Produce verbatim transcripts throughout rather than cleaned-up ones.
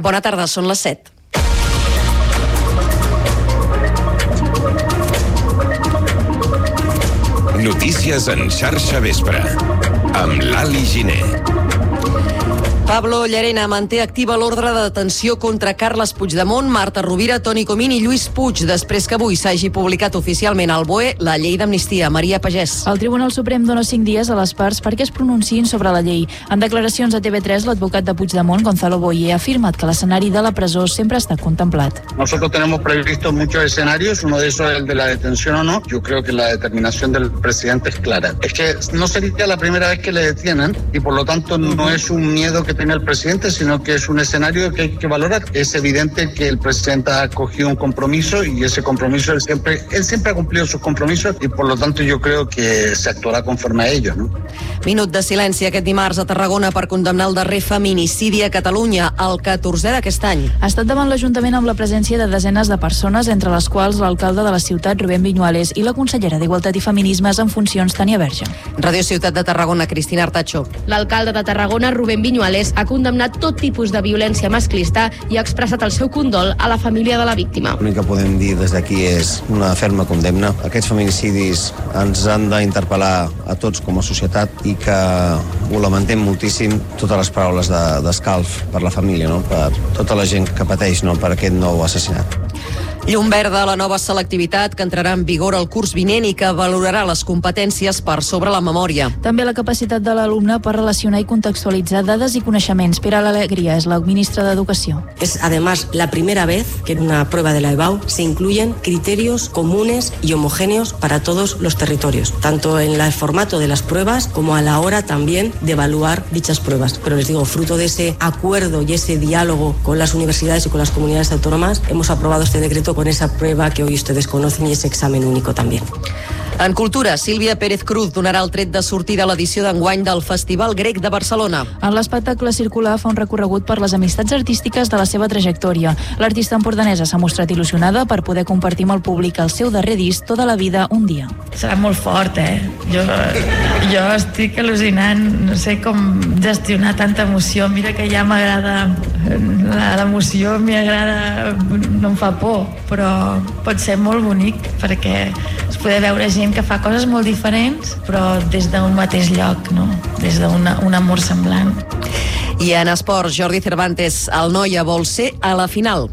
Bona tarda, són les set. Notícies en xarxa vespre, amb l'Ali Giner. Pablo Llarena manté activa l'ordre de detenció contra Carles Puigdemont, Marta Rovira, Toni Comín i Lluís Puig, després que avui s'hagi publicat oficialment al B O E la llei d'amnistia. Maria Pagès. El Tribunal Suprem dona cinc dies a les parts perquè es pronunciïn sobre la llei. En declaracions a T V tres, l'advocat de Puigdemont, Gonzalo Boye, ha afirmat que l'escenari de la presó sempre ha estat contemplat. Nosotros tenemos previsto muchos escenarios, uno de esos es el de la detención o no. Yo creo que la determinación del presidente es clara. Es que no sería la primera vez que le detienen y por lo tanto no es un miedo que tiene el presidente, sino que es un escenario que hay que valorar. Es evidente que el presidente ha cogido un compromiso y ese compromiso él siempre, él siempre ha cumplido sus compromisos y por lo tanto yo creo que se actuarà conforme a ello, ¿no? Minut de silenci aquest dimarts a Tarragona per condemnar el darrer feminicidi a Catalunya, el catorzè d'aquest any. Ha estat davant l'Ajuntament amb la presència de desenes de persones, entre les quals l'alcalde de la ciutat, Rubén Viñuales, i la consellera d'Igualtat i Feminismes en funcions, Tània Verge. Ràdio Ciutat de Tarragona, Cristina Artacho. L'alcalde de Tarragona, Rubén Viñuales, ha condemnat tot tipus de violència masclista i ha expressat el seu condol a la família de la víctima. L'únic que podem dir des d'aquí és una ferma condemna. Aquests feminicidis ens han d'interpel·lar a tots com a societat i que ho lamentem moltíssim, totes les paraules d'escalf per la família, no? Per tota la gent que pateix, no? Per aquest nou assassinat. Llum verda a la nova selectivitat que entrarà en vigor el curs vinent i que valorarà les competències per sobre la memòria. També la capacitat de l'alumne per relacionar i contextualitzar dades i coneixements. Pilar Alegría és la ministra d'Educació. Es además la primera vez que en una prueba de la E B A U se incluyen criterios comunes y homogéneos para todos los territorios, tanto en el formato de las pruebas como a la hora también de evaluar dichas pruebas. Pero les digo, fruto de ese acuerdo y ese diálogo con las universidades y con las comunidades autónomas, hemos aprobado este decreto con esa prueba que hoy ustedes conocen y ese examen único también. En cultura, Sílvia Pérez Cruz donarà el tret de sortida a l'edició d'enguany del Festival Grec de Barcelona. En l'espectacle circular fa un recorregut per les amistats artístiques de la seva trajectòria. L'artista empordanesa s'ha mostrat il·lusionada per poder compartir amb el públic el seu darrer disc, Tota la vida, un dia. Serà molt fort, eh? Jo, jo estic al·lucinant, no sé com gestionar tanta emoció. Mira que ja m'agrada, l'emoció m'agrada, no em fa por, però pot ser molt bonic perquè es poder veure gent que fa coses molt diferents, però des d'un mateix lloc, no? Des d'un un amor semblant. I en esports, Jordi Cervantes, el Noia vol ser a la final.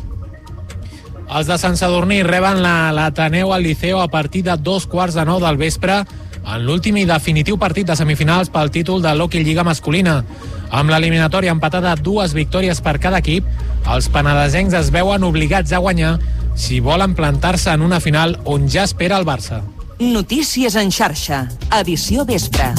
Els de Sant Sadurní reben l'Ateneu al Liceo a partir de dos quarts de nou del vespre en l'últim i definitiu partit de semifinals pel títol de l'Hockey Lliga masculina. Amb l'eliminatòria empatada dues victòries per cada equip, els penedesencs es veuen obligats a guanyar si volen plantar-se en una final on ja espera el Barça. Notícies en xarxa, edició vespre.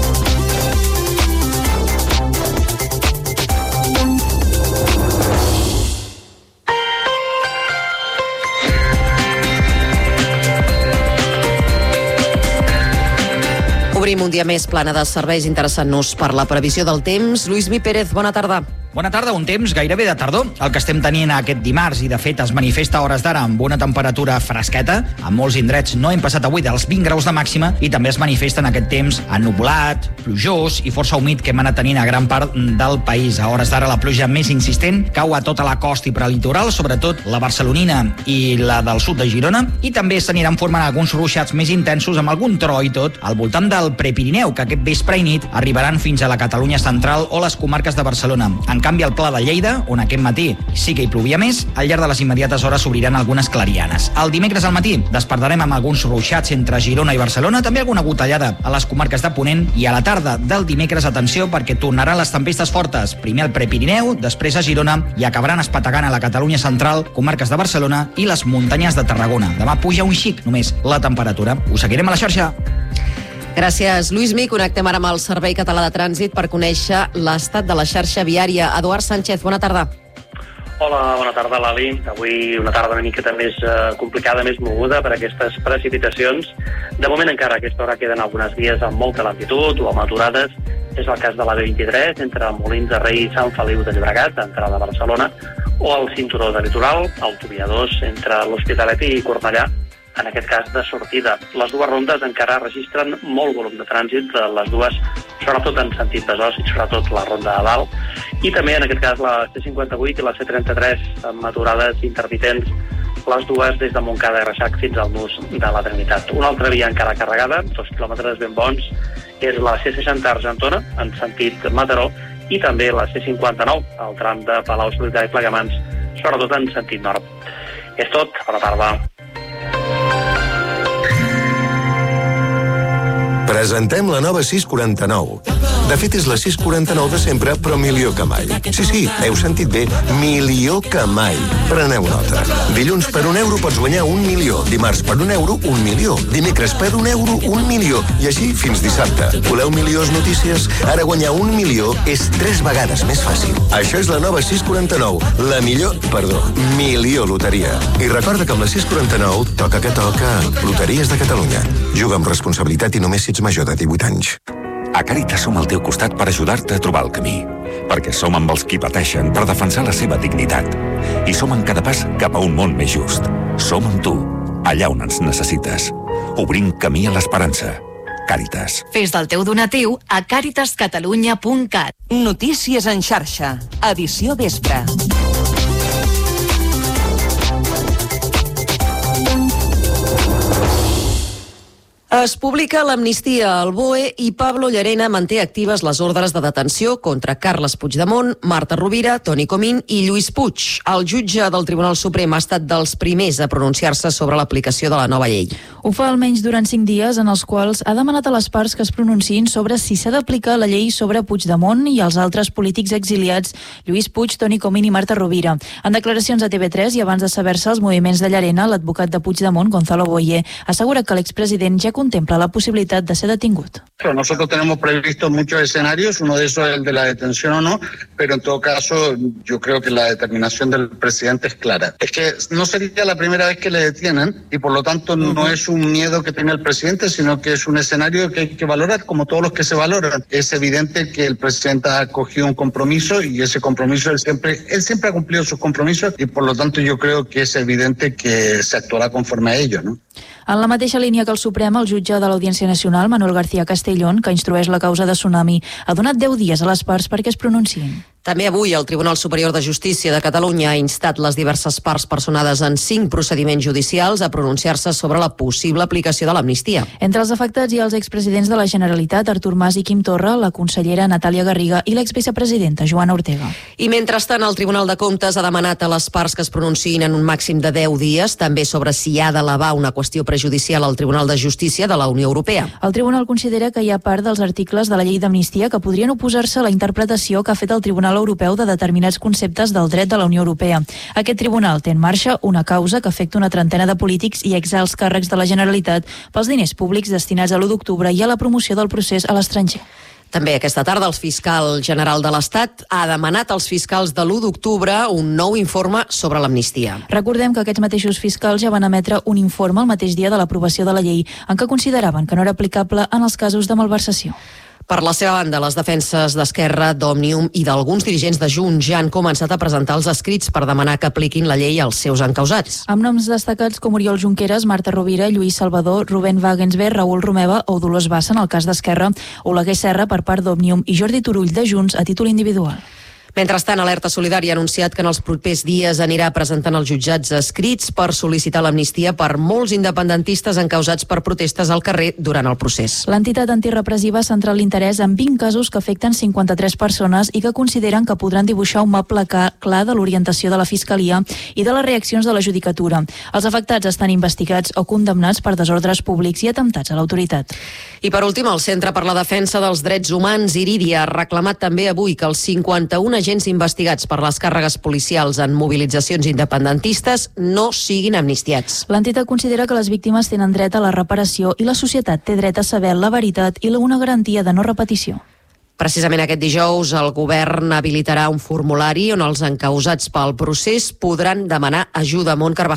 Obrim un dia més plana de serveis interessant-nos per la previsió del temps. Lluís Mi Pérez, bona tarda. Bona tarda, un temps gairebé de tardor, el que estem tenint aquest dimarts i de fet es manifesta a hores d'ara amb una temperatura fresqueta. A molts indrets no hem passat avui dels vint graus de màxima i també es manifesta en aquest temps ennublat, plujós i força humit que hem anat tenint a gran part del país. A hores d'ara la pluja més insistent cau a tota la costa i prelitoral, sobretot la barcelonina i la del sud de Girona, i també s'aniran formant alguns ruixats més intensos amb algun tro i tot al voltant del Prepirineu, que aquest vespre i nit arribaran fins a la Catalunya central o les comarques de Barcelona. En canvi, al Pla de Lleida, on aquest matí sí que hi plovia més, al llarg de les immediates hores s'obriran algunes clarianes. El dimecres al matí despertarem amb alguns ruixats entre Girona i Barcelona, també alguna gotellada a les comarques de Ponent, i a la tarda del dimecres, atenció, perquè tornaran les tempestes fortes, primer al Prepirineu, després a Girona, i acabaran espetegant a la Catalunya central, comarques de Barcelona i les muntanyes de Tarragona. Demà puja un xic només la temperatura. Us seguirem a la xarxa. Gràcies, Lluís Mi. Connectem ara amb el Servei Català de Trànsit per conèixer l'estat de la xarxa viària. Eduard Sánchez, bona tarda. Hola, bona tarda, Lali. Avui una tarda una miqueta més eh, complicada, més moguda per aquestes precipitacions. De moment encara a aquesta hora queden algunes vies amb molta lentitud o amb aturades. És el cas de la B vint-i-tres entre Molins de Rei i Sant Feliu de Llobregat, entrada a Barcelona, o el cinturó de litoral, autovia dos, entre l'Hospitalet i Cornellà, en aquest cas de sortida. Les dues rondes encara registren molt volum de trànsit, les dues, sobretot en sentit Besòs i sobretot la ronda de dalt, i també en aquest cas la C cinquanta-vuit i la C trenta-tres amb aturades intermitents, les dues des de Montcada i Reixac fins al nus de la Trinitat. Una altra via encara carregada, dos quilòmetres ben bons, és la C seixanta Argentona, en sentit Mataró, i també la C cinquanta-nou, al tram de Palau Solità i Plegamans, sobretot en sentit nord. És tot, bona tarda. Presentem la nova sis quaranta-nou. De fet, és la sis quaranta-nou de sempre, però millor que mai. Sí, sí, heu sentit bé, millor que mai. Preneu nota. Dilluns per un euro pots guanyar un milió. Dimarts per un euro, un milió. Dimecres per un euro, un milió. I així fins dissabte. Voleu millors notícies? Ara guanyar un milió és tres vegades més fàcil. Això és la nova sis quaranta-nou. La millor, perdó, milió loteria. I recorda que amb la sis quaranta-nou toca que toca. Loteries de Catalunya. Juga amb responsabilitat i només si ets major de divuit anys. A Càritas som al teu costat per ajudar-te a trobar el camí. Perquè som amb els qui pateixen per defensar la seva dignitat. I som en cada pas cap a un món més just. Som amb tu, allà on ens necessites. Obrint camí a l'esperança. Càritas. Fes del teu donatiu a càritas catalunya punt cat. Notícies en xarxa. Edició vespre. Es publica l'amnistia al B O E i Pablo Llarena manté actives les ordres de detenció contra Carles Puigdemont, Marta Rovira, Toni Comín i Lluís Puig. El jutge del Tribunal Suprem ha estat dels primers a pronunciar-se sobre l'aplicació de la nova llei. Ho fa almenys durant cinc dies en els quals ha demanat a les parts que es pronunciïn sobre si s'ha d'aplicar la llei sobre Puigdemont i els altres polítics exiliats Lluís Puig, Toni Comín i Marta Rovira. En declaracions a T V tres i abans de saber-se els moviments de Llarena, l'advocat de Puigdemont, Gonzalo Boye, assegura que l'expresident ja contempla la posibilidad de ser detingut. Nosotros tenemos previsto muchos escenarios, uno de esos es el de la detención o no, pero en todo caso yo creo que la determinación del presidente es clara. Es que no sería la primera vez que le detienen y por lo tanto uh-huh. no es un miedo que tiene el presidente, sino que es un escenario que hay que valorar como todos los que se valoran. Es evidente que el presidente ha cogido un compromiso y ese compromiso él siempre, él siempre ha cumplido sus compromisos y por lo tanto yo creo que es evidente que se actuará conforme a ello, ¿no? En la mateixa línia que el Suprem, el jutge de l'Audiència Nacional, Manuel García Castellón, que instrueix la causa de Tsunami, ha donat deu dies a les parts perquè es pronunciïn. També avui el Tribunal Superior de Justícia de Catalunya ha instat les diverses parts personades en cinc procediments judicials a pronunciar-se sobre la possible aplicació de l'amnistia. Entre els afectats hi ha els expresidents de la Generalitat, Artur Mas i Quim Torra, la consellera Natàlia Garriga i l'exvicepresidenta Joana Ortega. I mentrestant, el Tribunal de Comptes ha demanat a les parts que es pronunciïn en un màxim de deu dies, també sobre si ha d'elevar una qüestió prejudicial al Tribunal de Justícia de la Unió Europea. El Tribunal considera que hi ha part dels articles de la llei d'amnistia que podrien oposar-se a la interpretació que ha fet el Tribunal Europeu de determinats conceptes del dret de la Unió Europea. Aquest tribunal té en marxa una causa que afecta una trentena de polítics i exalts càrrecs de la Generalitat pels diners públics destinats a l'u d'octubre i a la promoció del procés a l'estranger. També aquesta tarda el fiscal general de l'Estat ha demanat als fiscals de l'u d'octubre un nou informe sobre l'amnistia. Recordem que aquests mateixos fiscals ja van emetre un informe el mateix dia de l'aprovació de la llei en què consideraven que no era aplicable en els casos de malversació. Per la seva banda, les defenses d'Esquerra, d'Òmnium i d'alguns dirigents de Junts ja han començat a presentar els escrits per demanar que apliquin la llei als seus encausats. Amb noms destacats com Oriol Junqueras, Marta Rovira, Lluís Salvador, Rubén Wagensberg, Raül Romeva o Dolors Bassa en el cas d'Esquerra, Oleguer Serra per part d'Òmnium i Jordi Turull de Junts a títol individual. Mentrestant, Alerta Solidària ha anunciat que en els propers dies anirà presentant als jutjats escrits per sol·licitar l'amnistia per molts independentistes encausats per protestes al carrer durant el procés. L'entitat antirepressiva ha centrat l'interès en vint casos que afecten cinquanta-tres persones i que consideren que podran dibuixar un mapa clar de l'orientació de la Fiscalia i de les reaccions de la Judicatura. Els afectats estan investigats o condemnats per desordres públics i atemptats a l'autoritat. I per últim, el Centre per la Defensa dels Drets Humans, Iridia, ha reclamat també avui que els cinquanta-un agents investigats per les càrregues policials en mobilitzacions independentistes no siguin amnistiats. L'entitat considera que les víctimes tenen dret a la reparació i la societat té dret a saber la veritat i una garantia de no repetició. Precisament aquest dijous el govern habilitarà un formulari on els encausats pel procés podran demanar ajuda. Mont Carvajal.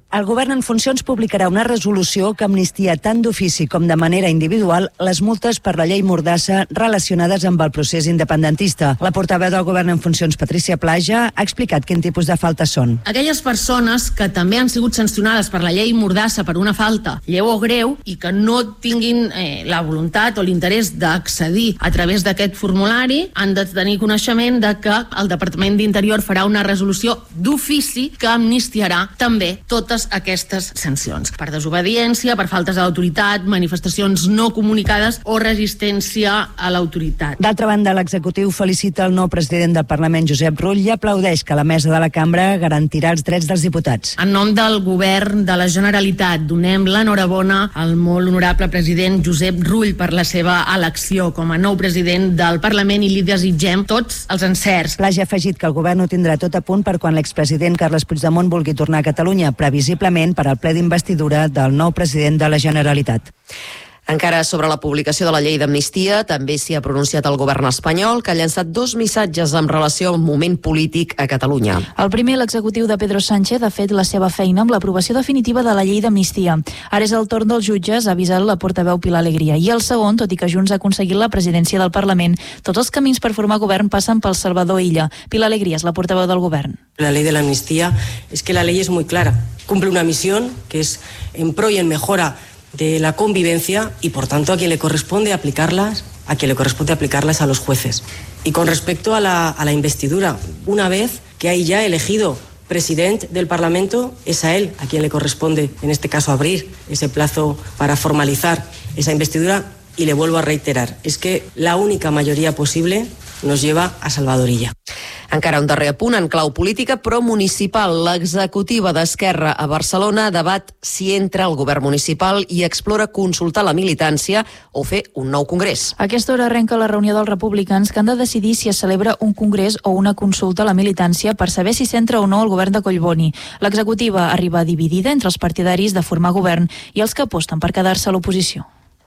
El govern en funcions publicarà una resolució que amnistia tant d'ofici com de manera individual les multes per la llei Mordassa relacionades amb el procés independentista. La portaveu del govern en funcions, Patricia Plaja, ha explicat quin tipus de faltes són. Aquelles persones que també han sigut sancionades per la llei Mordassa per una falta lleu o greu i que no tinguin eh, la voluntat o l'interès d'accedir a través d'aquest formulari han de tenir coneixement de que el Departament d'Interior farà una resolució d'ofici que amnistiarà també totes aquestes sancions. Per desobediència, per faltes d'autoritat, manifestacions no comunicades o resistència a l'autoritat. D'altra banda, l'executiu felicita el nou president del Parlament, Josep Rull, i aplaudeix que la mesa de la cambra garantirà els drets dels diputats. En nom del govern de la Generalitat, donem l'enhorabona al molt honorable president Josep Rull per la seva elecció com a nou president del Parlament i li desitgem tots els encerts. Plaja ha afegit que el govern ho tindrà tot a punt per quan l'expresident Carles Puigdemont vulgui tornar a Catalunya, previsiblement per al ple d'investidura del nou president de la Generalitat. Encara sobre la publicació de la llei d'amnistia, també s'hi ha pronunciat el govern espanyol, que ha llançat dos missatges en relació al moment polític a Catalunya. El primer, l'executiu de Pedro Sánchez ha fet la seva feina amb l'aprovació definitiva de la llei d'amnistia. Ara és el torn dels jutges, ha avisat la portaveu Pilar Alegría. I el segon, tot i que Junts ha aconseguit la presidència del Parlament, tots els camins per formar govern passen pel Salvador Illa. Pilar Alegría és la portaveu del govern. La ley de la amnistía es que la ley es muy clara. Cumple una misión que es en pro y en mejora de la convivencia y por tanto a quien le corresponde aplicarlas, a quien le corresponde aplicarlas a los jueces. Y con respecto a la, a la investidura, una vez que hay ya elegido presidente del Parlamento, es a él a quien le corresponde, en este caso, abrir ese plazo para formalizar esa investidura. Y le vuelvo a reiterar, es que la única mayoría posible nos lleva a Salvador Illa. Encara un darrer apunt en clau política, però municipal. L'executiva d'Esquerra a Barcelona debat si entra al govern municipal i explora consultar la militància o fer un nou congrés. A aquesta hora arrenca la reunió dels republicans que han de decidir si es celebra un congrés o una consulta a la militància per saber si s'entra o no al govern de Collboni. L'executiva arriba dividida entre els partidaris de formar govern i els que aposten per quedar-se a l'oposició.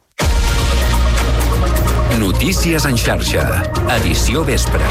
Notícies en xarxa. Edició vespre.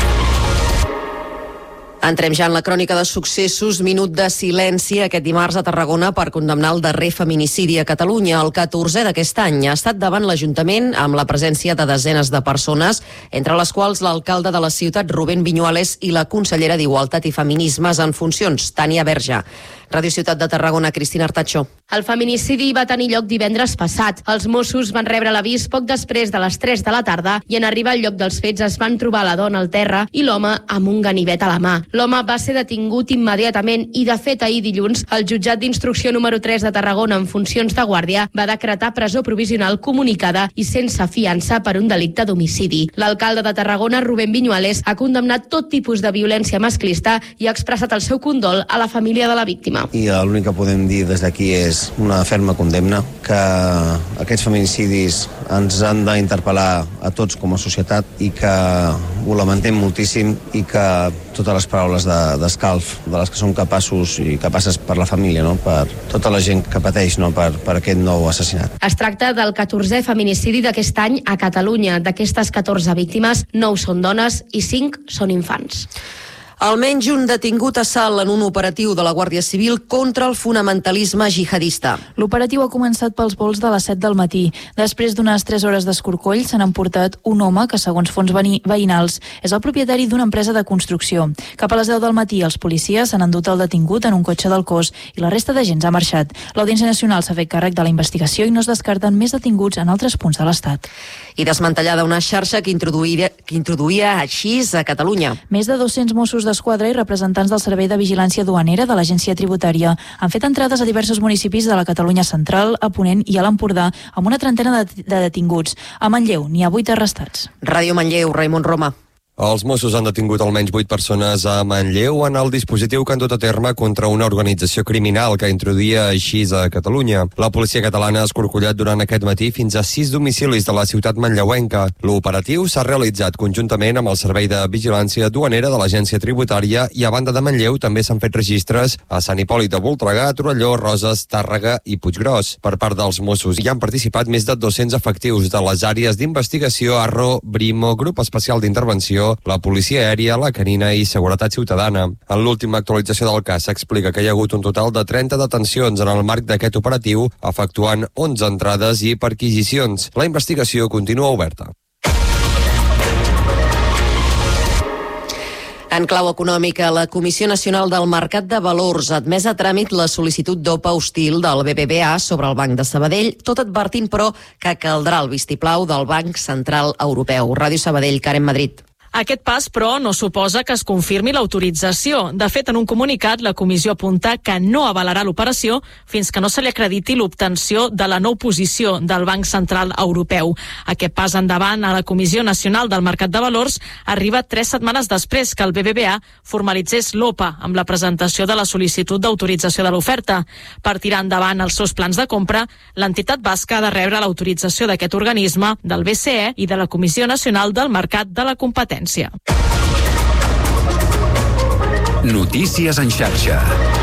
Entrem ja en la crònica de successos. Minut de silenci aquest dimarts a Tarragona per condemnar el darrer feminicidi a Catalunya. El catorzè d'aquest any ha estat davant l'Ajuntament amb la presència de desenes de persones, entre les quals l'alcalde de la ciutat, Rubén Viñuales, i la consellera d'Igualtat i Feminismes en funcions, Tània Verge. Ràdio Ciutat de Tarragona, Cristina Artacho. El feminicidi va tenir lloc divendres passat. Els Mossos van rebre l'avís poc després de les tres de la tarda i en arribar al lloc dels fets es van trobar la dona al terra i l'home amb un ganivet a la mà. L'home va ser detingut immediatament i, de fet, ahir dilluns, el jutjat d'instrucció número tres de Tarragona en funcions de guàrdia va decretar presó provisional comunicada i sense fiança per un delicte d'homicidi. L'alcalde de Tarragona, Rubén Viñuales, ha condemnat tot tipus de violència masclista i ha expressat el seu condol a la família de la víctima. I l'únic que podem dir des d'aquí és una ferma condemna, que aquests feminicidis ens han d'interpel·lar a tots com a societat i que ho lamentem moltíssim i que totes les paraules d'escalf de, de les que som capaços i capaces per la família, no? Per tota la gent que pateix, no? per, per aquest nou assassinat. Es tracta del catorzè feminicidi d'aquest any a Catalunya. D'aquestes catorze víctimes, nou són dones i cinc són infants. Almenys un detingut a Salt en un operatiu de la Guàrdia Civil contra el fonamentalisme jihadista. L'operatiu ha començat pels vols de les set del matí. Després d'unes tres hores d'escorcoll s'han emportat un home que, segons fons veïnals, és el propietari d'una empresa de construcció. Cap a les deu del matí els policies s'han endut el detingut en un cotxe del cos i la resta d'agents ha marxat. L'Audiència Nacional s'ha fet càrrec de la investigació i no es descarten més detinguts en altres punts de l'Estat. I desmantellada una xarxa que introduïa, que introduïa aixís a Catalunya. Més de dos-cents Mossos d'Esquadra i representants del Servei de Vigilància Duanera de l'Agència Tributària han fet entrades a diversos municipis de la Catalunya central, a Ponent i a l'Empordà amb una trentena de, de detinguts. A Manlleu n'hi ha vuit arrestats. Ràdio Manlleu, Raimon Roma. Els Mossos han detingut almenys vuit persones a Manlleu en el dispositiu que han dut a terme contra una organització criminal que introduïa així a Catalunya. La policia catalana ha escorcollat durant aquest matí fins a sis domicilis de la ciutat manlleuenca. L'operatiu s'ha realitzat conjuntament amb el Servei de Vigilància Duanera de l'Agència Tributària i a banda de Manlleu també s'han fet registres a Sant Hipòlit de Voltregà, Torelló, Roses, Tàrrega i Puiggròs. Per part dels Mossos hi han participat més de dos-cents efectius de les àrees d'investigació Arro, Brimo, Grup Especial d'Intervenció Interior, la Policia Aèria, la Canina i Seguretat Ciutadana. En l'última actualització del cas s'explica que hi ha hagut un total de trenta detencions en el marc d'aquest operatiu, efectuant onze entrades i perquisicions. La investigació continua oberta. En clau econòmica, la Comissió Nacional del Mercat de Valors ha admès a tràmit la sol·licitud d'O P A hostil del B B V A sobre el Banc de Sabadell, tot advertint, però, que caldrà el vistiplau del Banc Central Europeu. Ràdio Sabadell, Karen Madrid. Aquest pas, però, no suposa que es confirmi l'autorització. De fet, en un comunicat, la comissió apunta que no avalarà l'operació fins que no se li acrediti l'obtenció de la no oposició del Banc Central Europeu. Aquest pas endavant a la Comissió Nacional del Mercat de Valors arriba tres setmanes després que el B B V A formalitzés l'O P A amb la presentació de la sol·licitud d'autorització de l'oferta. Per tirar endavant els seus plans de compra, l'entitat basca ha de rebre l'autorització d'aquest organisme, del B C E i de la Comissió Nacional del Mercat de la Competència. Notícies en xarxa.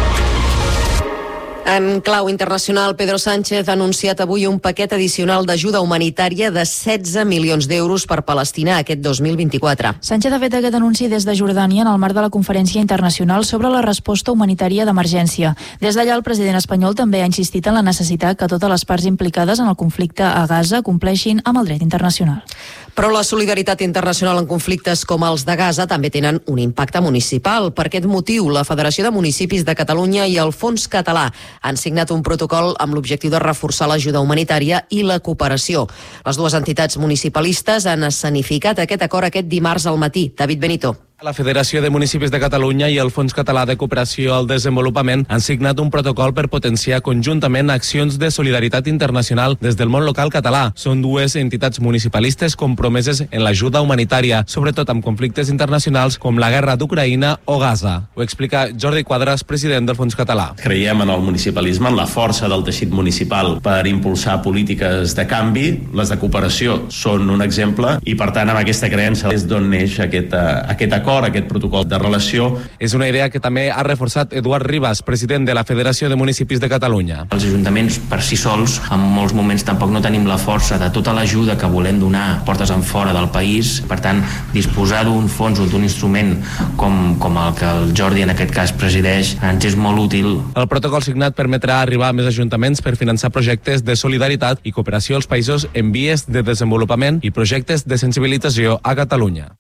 En clau internacional, Pedro Sánchez ha anunciat avui un paquet addicional d'ajuda humanitària de setze milions d'euros per Palestina aquest dos mil vint-i-quatre. Sánchez ha fet aquest anunci des de Jordània en el marc de la Conferència Internacional sobre la resposta humanitària d'emergència. Des d'allà, el president espanyol també ha insistit en la necessitat que totes les parts implicades en el conflicte a Gaza compleixin amb el dret internacional. Però la solidaritat internacional en conflictes com els de Gaza també tenen un impacte municipal. Per aquest motiu, la Federació de Municipis de Catalunya i el Fons Català han signat un protocol amb l'objectiu de reforçar l'ajuda humanitària i la cooperació. Les dues entitats municipalistes han escenificat aquest acord aquest dimarts al matí. David Benito. La Federació de Municipis de Catalunya i el Fons Català de Cooperació al Desenvolupament han signat un protocol per potenciar conjuntament accions de solidaritat internacional des del món local català. Són dues entitats municipalistes compromeses en l'ajuda humanitària, sobretot amb conflictes internacionals com la guerra d'Ucraïna o Gaza. Ho explica Jordi Quadras, president del Fons Català. Creiem en el municipalisme, en la força del teixit municipal per impulsar polítiques de canvi. Les de cooperació són un exemple i, per tant, amb aquesta creença és d'on neix aquest, uh, aquest acord, aquest protocol de relació. És una idea que també ha reforçat Eduard Ribas, president de la Federació de Municipis de Catalunya. Els ajuntaments per si sols, en molts moments tampoc no tenim la força de tota l'ajuda que volem donar portes en fora del país. Per tant, disposar d'un fons o d'un instrument com, com el que el Jordi en aquest cas presideix ens és molt útil. El protocol signat permetrà arribar a més ajuntaments per finançar projectes de solidaritat i cooperació als països en vies de desenvolupament i projectes de sensibilització a Catalunya.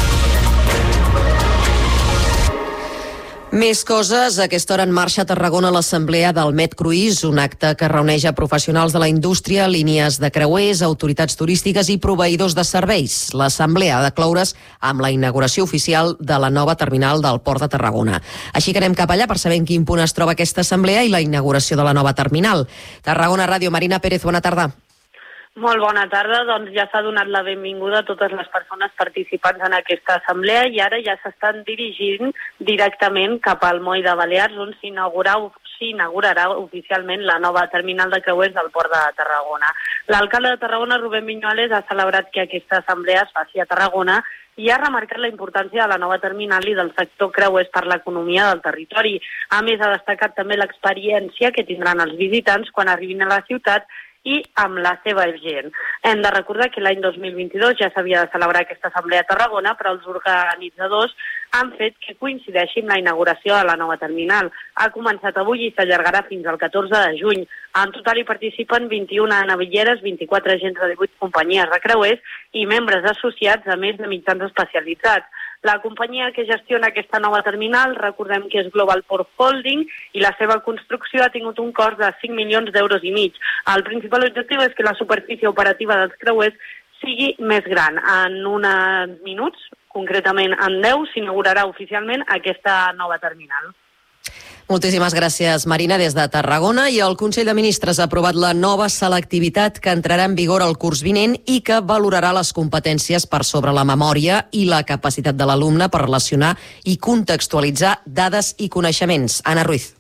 Més coses. A aquesta hora en marxa a Tarragona l'assemblea del MedCruise, un acte que reuneix a professionals de la indústria, línies de creuers, autoritats turístiques i proveïdors de serveis. L'assemblea ha de cloure's amb la inauguració oficial de la nova terminal del Port de Tarragona. Així que anem cap allà per saber en quin punt es troba aquesta assemblea i la inauguració de la nova terminal. Tarragona Ràdio, Marina Pérez, bona tarda. Molt bona tarda, doncs ja s'ha donat la benvinguda a totes les persones participants en aquesta assemblea i ara ja s'estan dirigint directament cap al moll de Balears, on s'inaugurarà oficialment la nova terminal de creuers del Port de Tarragona. L'alcalde de Tarragona, Rubén Viñuales, ha celebrat que aquesta assemblea es faci a Tarragona i ha remarcat la importància de la nova terminal i del sector creuers per l'economia del territori. A més, ha destacat també l'experiència que tindran els visitants quan arribin a la ciutat i amb la seva gent. Hem de recordar que l'any dos mil vint-i-dos ja s'havia de celebrar aquesta assemblea a Tarragona, però els organitzadors han fet que coincideixi amb la inauguració de la nova terminal. Ha començat avui i s'allargarà fins al catorze de juny. En total hi participen vint-i-una navilleres, vint-i-quatre agents de divuit companyies de creuers i membres associats a més de mitjans especialitzats. La companyia que gestiona aquesta nova terminal, recordem que és Global Port Holding, i la seva construcció ha tingut un cost de cinc milions d'euros i mig. El principal objectiu és que la superfície operativa dels creuers sigui més gran. En uns minuts, concretament en deu, s'inaugurarà oficialment aquesta nova terminal. Moltíssimes gràcies, Marina, des de Tarragona. I el Consell de Ministres ha aprovat la nova selectivitat que entrarà en vigor el curs vinent i que valorarà les competències per sobre la memòria i la capacitat de l'alumne per relacionar i contextualitzar dades i coneixements. Anna Ruiz.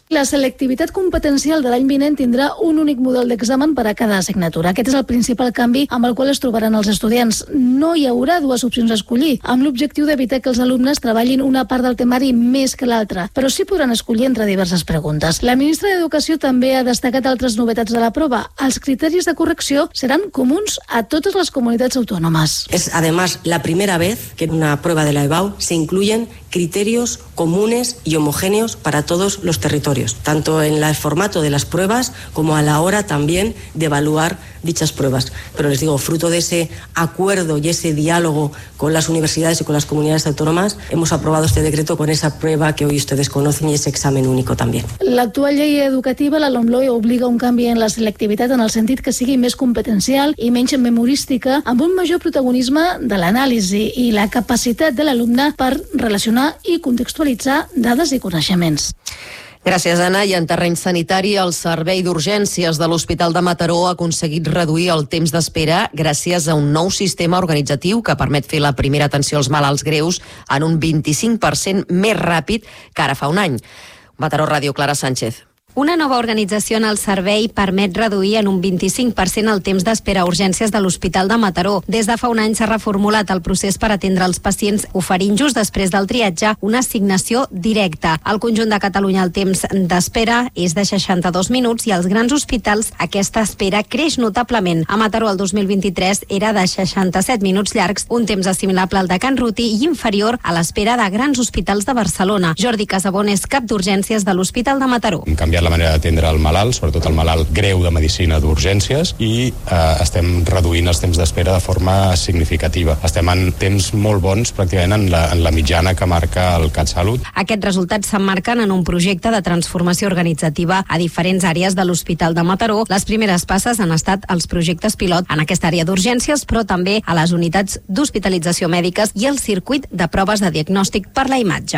La selectivitat competencial de l'any vinent tindrà un únic model d'examen per a cada assignatura. Aquest és el principal canvi amb el qual es trobaran els estudiants. No hi haurà dues opcions a escollir, amb l'objectiu d'evitar que els alumnes treballin una part del temari més que l'altra, però sí podran escollir entre diverses preguntes. La ministra d'Educació també ha destacat altres novetats de la prova. Els criteris de correcció seran comuns a totes les comunitats autònomes. Es además la primera vez que en una prueba de la EBAU se incluyen criterios comunes y homogéneos para todos los territorios, tanto en el formato de las pruebas como a la hora también de evaluar dichas pruebas. Pero les digo, fruto de ese acuerdo y ese diálogo con las universidades y con las comunidades autónomas, hemos aprobado este decreto con esa prueba que hoy ustedes conocen y ese examen único también. L'actual llei educativa, la LOMLOE, obliga un canvi en la selectivitat en el sentit que sigui més competencial i menys memorística, amb un major protagonisme de l'anàlisi i la capacitat de l'alumne per relacionar i contextualitzar dades i coneixements. Gràcies, Anna. I en terreny sanitari, el Servei d'Urgències de l'Hospital de Mataró ha aconseguit reduir el temps d'espera gràcies a un nou sistema organitzatiu que permet fer la primera atenció als malalts greus en un vint-i-cinc per cent més ràpid que ara fa un any. Mataró Ràdio, Clara Sánchez. Una nova organització en el servei permet reduir en un vint-i-cinc per cent el temps d'espera a urgències de l'Hospital de Mataró. Des de fa un any s'ha reformulat el procés per atendre els pacients oferint just després del triatge una assignació directa. Al conjunt de Catalunya el temps d'espera és de seixanta-dos minuts i als grans hospitals aquesta espera creix notablement. A Mataró el dos mil vint-i-tres era de seixanta-set minuts llargs, un temps assimilable al de Can Ruti i inferior a l'espera de grans hospitals de Barcelona. Jordi Casabon és cap d'urgències de l'Hospital de Mataró. Hem canviat la manera d'atendre el malalt, sobretot el malalt greu de medicina d'urgències, i eh, estem reduint els temps d'espera de forma significativa. Estem en temps molt bons, pràcticament en la, en la mitjana que marca el CatSalut. Aquests resultats s'emmarquen en un projecte de transformació organitzativa a diferents àrees de l'Hospital de Mataró. Les primeres passes han estat els projectes pilot en aquesta àrea d'urgències, però també a les unitats d'hospitalització mèdiques i el circuit de proves de diagnòstic per la imatge.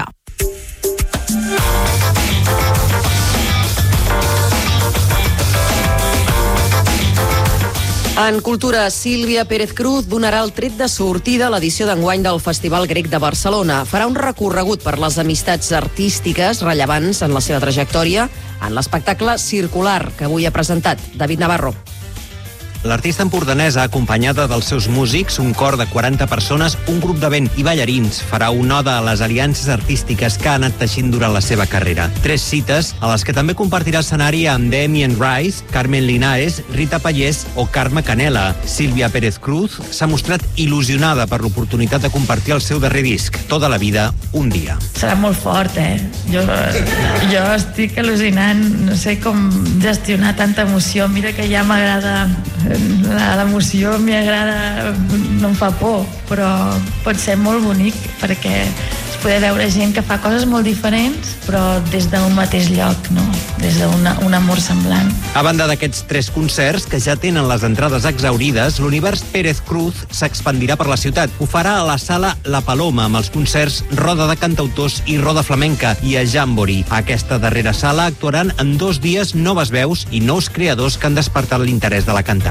En cultura, Sílvia Pérez Cruz donarà el tret de sortida a l'edició d'enguany del Festival Grec de Barcelona. Farà un recorregut per les amistats artístiques rellevants en la seva trajectòria en l'espectacle Circular, que avui ha presentat David Navarro. L'artista empordanesa, acompanyada dels seus músics, un cor de quaranta persones, un grup de vent i ballarins, farà una oda a les aliances artístiques que ha anat teixint durant la seva carrera. Tres cites a les que també compartirà escenari amb Damien Rice, Carmen Linares, Rita Pallés o Carme Canela. Sílvia Pérez Cruz s'ha mostrat il·lusionada per l'oportunitat de compartir el seu darrer disc, Toda la vida, un dia. Serà molt fort, eh? Jo, jo estic al·lucinant, no sé com gestionar tanta emoció. Mira que ja m'agrada... L'emoció m'hi agrada, no em fa por, però pot ser molt bonic perquè es poder veure gent que fa coses molt diferents, però des d'un mateix lloc, no? Des d'un amor semblant. A banda d'aquests tres concerts, que ja tenen les entrades exaurides, l'univers Pérez Cruz s'expandirà per la ciutat. Ho farà a la sala La Paloma, amb els concerts Roda de Cantautors i Roda Flamenca, i a Jambori. A aquesta darrera sala actuaran en dos dies noves veus i nous creadors que han despertat l'interès de la cantant.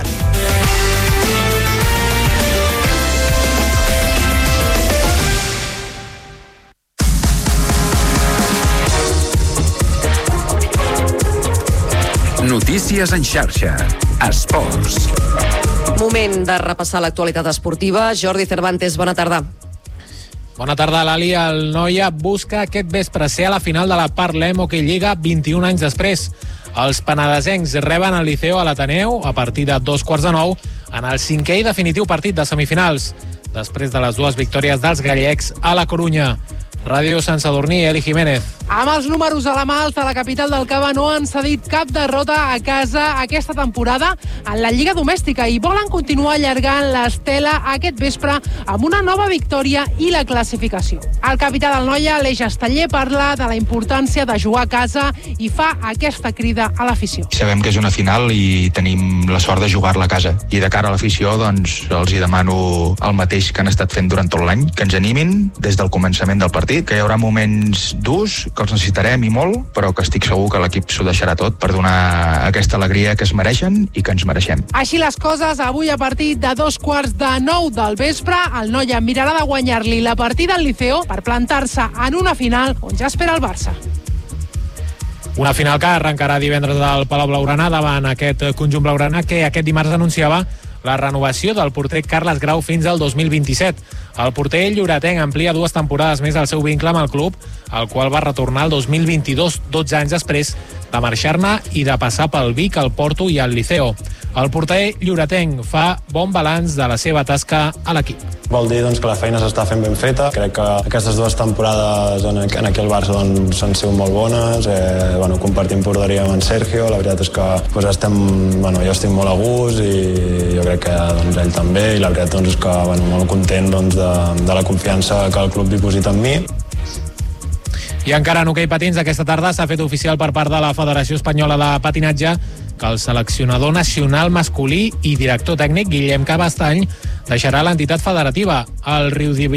Notícies en xarxa. Esports. Moment de repassar l'actualitat esportiva. Jordi Cervantes, bona tarda. Bona tarda, Lali. El Noia busca aquest vespre ser a la final de la Parlem Hockey Lliga vint-i-un anys després. Els penedesencs reben el Liceo a l'Ateneu a partir de dos quarts de nou en el cinquè i definitiu partit de semifinals, després de les dues victòries dels gallecs a la Corunya. Ràdio Sant Sadurní, Eli Jiménez. Amb els números a la mà alta, la capital del Cava no han cedit cap derrota a casa aquesta temporada en la Lliga Domèstica i volen continuar allargant l'estela aquest vespre amb una nova victòria i la classificació. El capità del Noia, Aleix Esteller, parla de la importància de jugar a casa i fa aquesta crida a l'afició. Sabem que és una final i tenim la sort de jugar-la a casa. I de cara a l'afició, doncs, els hi demano el mateix que han estat fent durant tot l'any, que ens animin des del començament del partit, que hi haurà moments durs, que els necessitarem i molt, però que estic segur que l'equip s'ho deixarà tot per donar aquesta alegria que es mereixen i que ens mereixem. Així les coses, avui a partir de dos quarts de nou del vespre, el Noia mirarà de guanyar-li la partida al Liceo per plantar-se en una final on ja espera el Barça. Una final que arrencarà divendres al Palau Blaugrana davant aquest conjunt blaugrana que aquest dimarts anunciava la renovació del porter Carles Grau fins al dos mil vint-i-set. El porter lloretenc amplia dues temporades més el seu vincle amb el club, el qual va retornar el dos mil vint-i-dos, dotze anys després de marxar-ne i de passar pel Vic, el Porto i el Liceo. El porter lloretenc fa bon balanç de la seva tasca a l'equip. Vol dir doncs, que la feina s'està fent ben feta. Crec que aquestes dues temporades en, en aquí al Barça doncs, han sigut molt bones. Eh, bueno, compartim porteria amb en Sergio. La veritat és que doncs, estem, bueno, jo estic molt a gust i jo crec que doncs, ell també. I la veritat doncs, és que bueno, molt content doncs, de, de la confiança que el club diposita en mi. I encara en hoquei patins, aquesta tarda s'ha fet oficial per part de la Federació Espanyola de Patinatge que el seleccionador nacional masculí i director tècnic Guillem Cabastany deixarà l'entitat federativa. El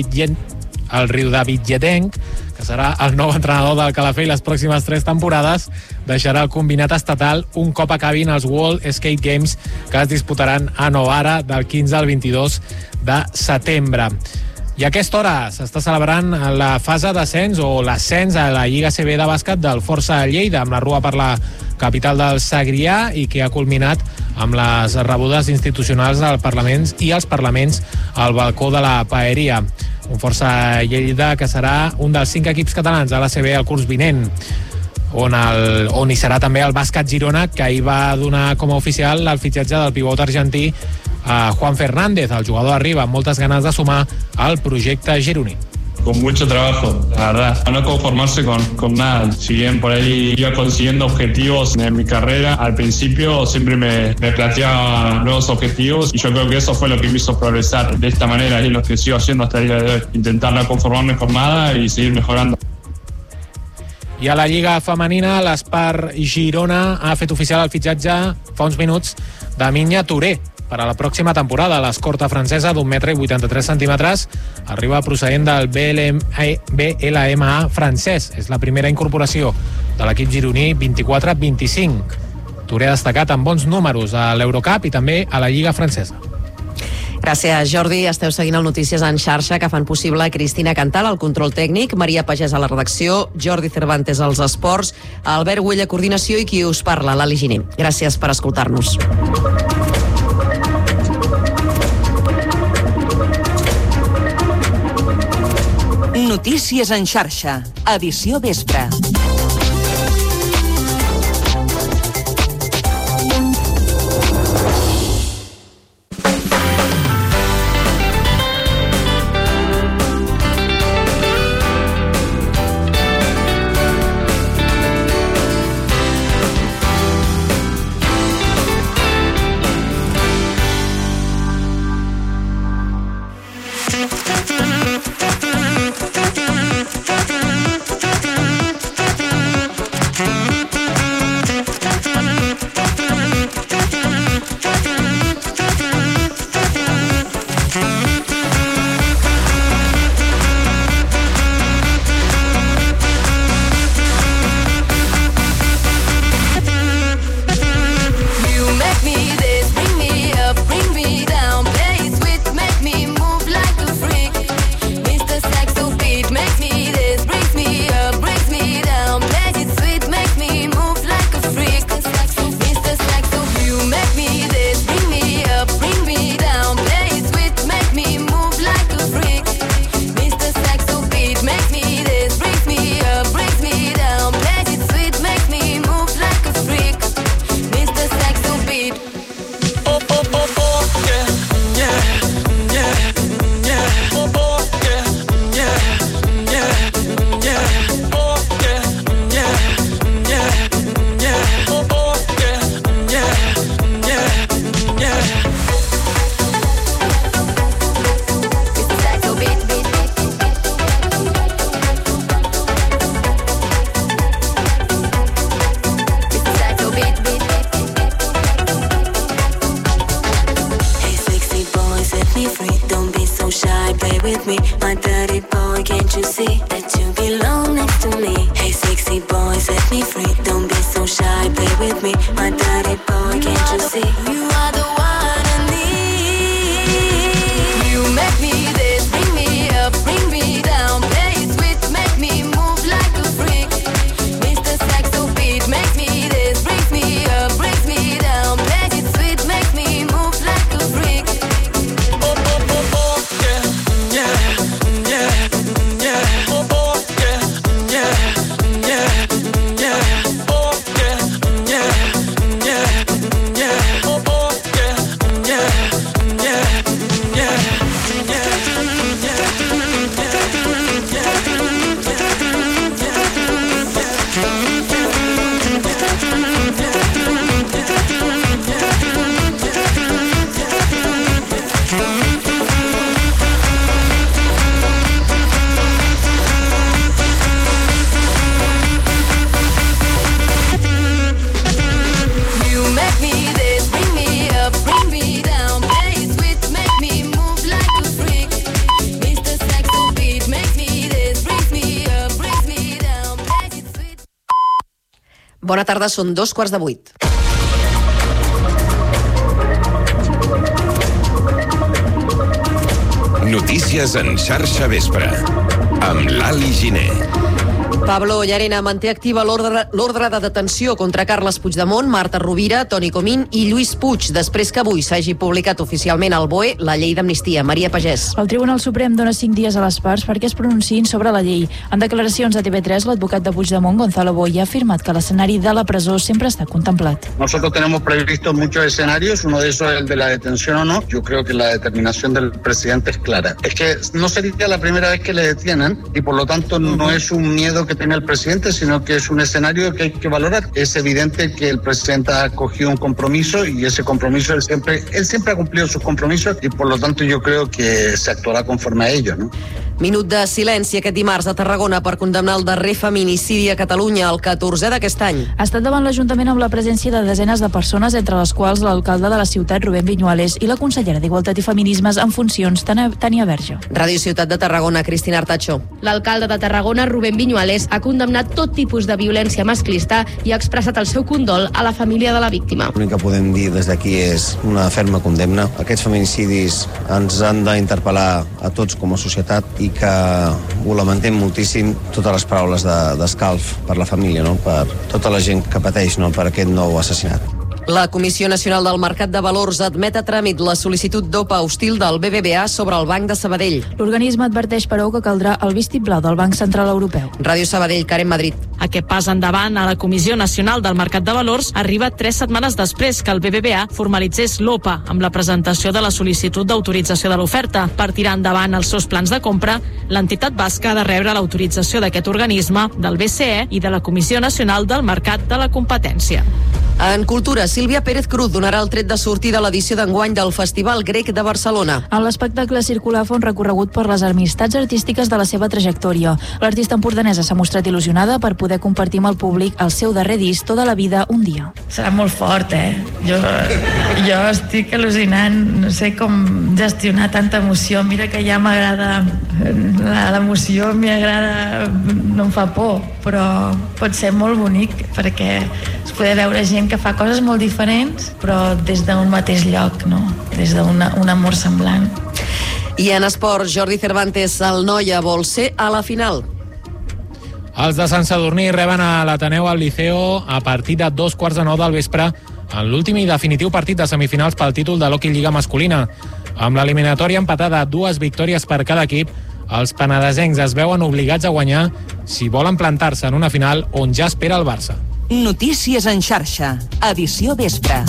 riudebitlletenc, que serà el nou entrenador del Calafell les pròximes tres temporades, deixarà el combinat estatal un cop acabin els World Skate Games que es disputaran a Novara del quinze al vint-i-dos de setembre. I a aquesta hora s'està celebrant la fase d'ascens o l'ascens a la Lliga C B de bàsquet del Força Lleida, amb la rua per la capital del Segrià i que ha culminat amb les rebudes institucionals dels parlaments i els parlaments al balcó de la Paeria. Un Força Lleida que serà un dels cinc equips catalans de l'A C B al curs vinent, on, el, on hi serà també el Bàsquet Girona, que ahir va donar com a oficial el fitxatge del pivot argentí a Juan Fernández. El jugador arriba amb moltes ganes de sumar al projecte gironí. Con mucho trabajo, la verdad. No conformarse con, con nada. Si bien por ahí iba consiguiendo objetivos en mi carrera, al principio siempre me, me planteaba nuevos objetivos y yo creo que eso fue lo que me hizo progresar de esta manera y es lo que sigo haciendo hasta el día de hoy. Intentar no conformarme con nada y seguir mejorando. I a la Lliga Femenina, l'Espar Girona ha fet oficial el fitxatge fa uns minuts de Minya Touré per a la pròxima temporada. L'escorta francesa d'un metre i vuitanta-tres centímetres arriba procedent del B L M A francès. És la primera incorporació de l'equip gironí vint-i-quatre vint-i-cinc. Touré ha destacat amb bons números a l'Eurocup i també a la Lliga francesa. Gràcies, Jordi. Esteu seguint el Notícies en xarxa, que fan possible Cristina Cantal, al control tècnic, Maria Pagès a la redacció, Jordi Cervantes als esports, Albert Güell a coordinació i qui us parla, l'Ali Giner. Gràcies per escoltar-nos. Notícies en xarxa, edició vespre. Make Bona tarda, són dos quarts de vuit. Notícies en xarxa vespre, amb l'Ali Giner. Pablo Llarena manté activa l'ordre de detenció contra Carles Puigdemont, Marta Rovira, Toni Comín i Lluís Puig, després que avui s'hagi publicat oficialment al B O E la llei d'amnistia. Maria Pagès. El Tribunal Suprem dona cinc dies a les parts perquè es pronunciïn sobre la llei. En declaracions a T V tres, l'advocat de Puigdemont, Gonzalo Boy, ha afirmat que l'escenari de la presó sempre està contemplat. Nosotros tenemos previsto muchos escenarios, uno de esos es el de la detención o no. Yo creo que la determinación del presidente es clara. Es que no sería la primera vez que le detienen y por lo tanto no es un miedo que tiene el presidente, sino que es un escenario que hay que valorar. Es evidente que el presidente ha cogido un compromiso y ese compromiso él siempre, él siempre ha cumplido sus compromisos y por lo tanto yo creo que se actuará conforme a ello, ¿no? Minut de silenci aquest dimarts a Tarragona per condemnar el darrer feminicidi a Catalunya, el catorzè d'aquest any. Ha estat davant l'Ajuntament amb la presència de desenes de persones, entre les quals l'alcalde de la ciutat, Rubén Viñuales, i la consellera d'Igualtat i Feminismes en funcions, Tània Verge. Ràdio Ciutat de Tarragona, Cristina Artacho. L'alcalde de Tarragona, Rubén Viñuales, ha condemnat tot tipus de violència masclista i ha expressat el seu condol a la família de la víctima. L'únic que podem dir des d'aquí és una ferma condemna. Aquests feminicidis ens han d'interpel·lar a tots com a societat i que ho lamentem moltíssim, totes les paraules d'escalf per la família, no? Per tota la gent que pateix, no? Per aquest nou assassinat. La Comissió Nacional del Mercat de Valors admet a tràmit la sol·licitud d'O P A hostil del B B V A sobre el Banc de Sabadell. L'organisme adverteix, però, que caldrà el vistiplau del Banc Central Europeu. Ràdio Sabadell, Karen Madrid. Aquest pas endavant a la Comissió Nacional del Mercat de Valors arriba tres setmanes després que el B B V A formalitzés l'O P A amb la presentació de la sol·licitud d'autorització de l'oferta. Per tirar endavant els seus plans de compra, l'entitat basca ha de rebre l'autorització d'aquest organisme, del B C E i de la Comissió Nacional del Mercat de la Competència. En cultura, Sílvia Pérez Cruz donarà el tret de sortida a l'edició d'enguany del Festival Grec de Barcelona. En l'espectacle circular fa un recorregut per les amistats artístiques de la seva trajectòria. L'artista empordanesa s'ha mostrat il·lusionada per poder compartir amb el públic el seu darrer disc, Tota la vida, un dia. Serà molt fort, eh? Jo, jo estic al·lucinant, no sé com gestionar tanta emoció. Mira que ja m'agrada, l'emoció m'agrada, no em fa por, però pot ser molt bonic perquè es poder veure gent que fa coses molt diferents, però des d'un mateix lloc, no? Des d'un un amor semblant. I en esport, Jordi Cervantes, el Noia vol ser a la final. Els de Sant Sadurní reben a l'Ateneu al Liceo a partir de dos quarts de nou del vespre en l'últim i definitiu partit de semifinals pel títol de l'Hockey Lliga masculina. Amb l'eliminatòria empatada a dues victòries per cada equip, els penedesencs es veuen obligats a guanyar si volen plantar-se en una final on ja espera el Barça. Notícies en xarxa, edició vespre.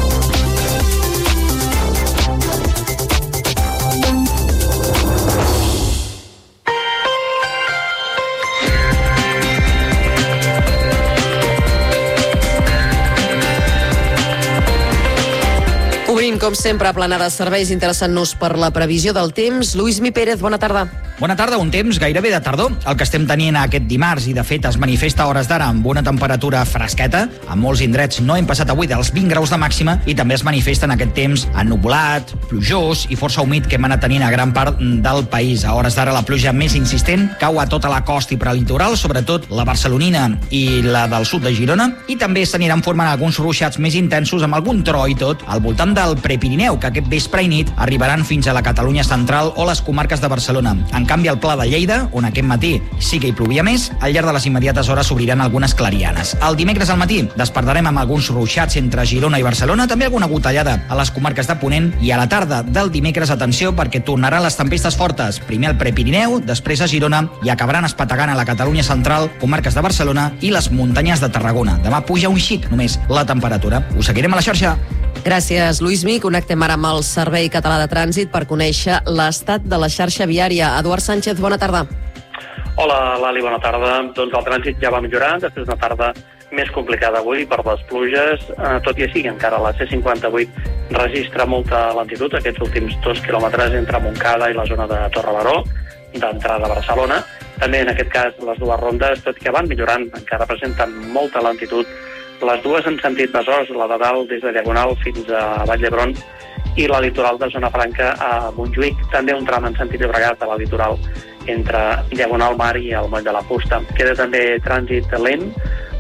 Obrint, com sempre, plana de serveis, interessant-nos per la previsió del temps. Lluís Mi Pérez, bona tarda. Bona tarda, un temps gairebé de tardor, el que estem tenint aquest dimarts, i de fet es manifesta a hores d'ara amb una temperatura fresqueta. A molts indrets no hem passat avui dels vint graus de màxima i també es manifesta en aquest temps ennubulat, plujós i força humit que hem anat tenint a gran part del país. A hores d'ara la pluja més insistent cau a tota la costa i prelitoral, sobretot la barcelonina i la del sud de Girona, i també s'aniran formant alguns ruixats més intensos amb algun tro i tot al voltant del Prepirineu, que aquest vespre i nit arribaran fins a la Catalunya central o les comarques de Barcelona. En canvi, al Pla de Lleida, on aquest matí sí que hi plovia més, al llarg de les immediates hores s'obriran algunes clarianes. El dimecres al matí despertarem amb alguns ruixats entre Girona i Barcelona, també alguna gotellada a les comarques de Ponent, i a la tarda del dimecres, atenció, perquè tornaran les tempestes fortes, primer al Prepirineu, després a Girona, i acabaran espetegant a la Catalunya central, comarques de Barcelona i les muntanyes de Tarragona. Demà puja un xic només la temperatura. Us seguirem a la xarxa. Gràcies, Lluís Mi. Connectem ara amb el Servei Català de Trànsit per conèixer l'estat de la xarxa viària. Eduard Sánchez, bona tarda. Hola, Lali, bona tarda. Doncs el trànsit ja va millorar després d'una tarda més complicada avui per les pluges, eh, tot i així encara la C cinquanta-vuit registra molta lentitud aquests últims dos quilòmetres entre Montcada i la zona de Torrebaró, d'entrada a Barcelona. També en aquest cas les dues rondes, tot i que van millorant, encara presenten molta lentitud. Les dues en sentit Besòs, la de dalt des de Diagonal fins a Vall d'Hebron, i la litoral de Zona Franca a Montjuïc. També un tram en sentit Llobregat a la litoral entre Diagonal Mar i el Moll de la Fusta. Queda també trànsit lent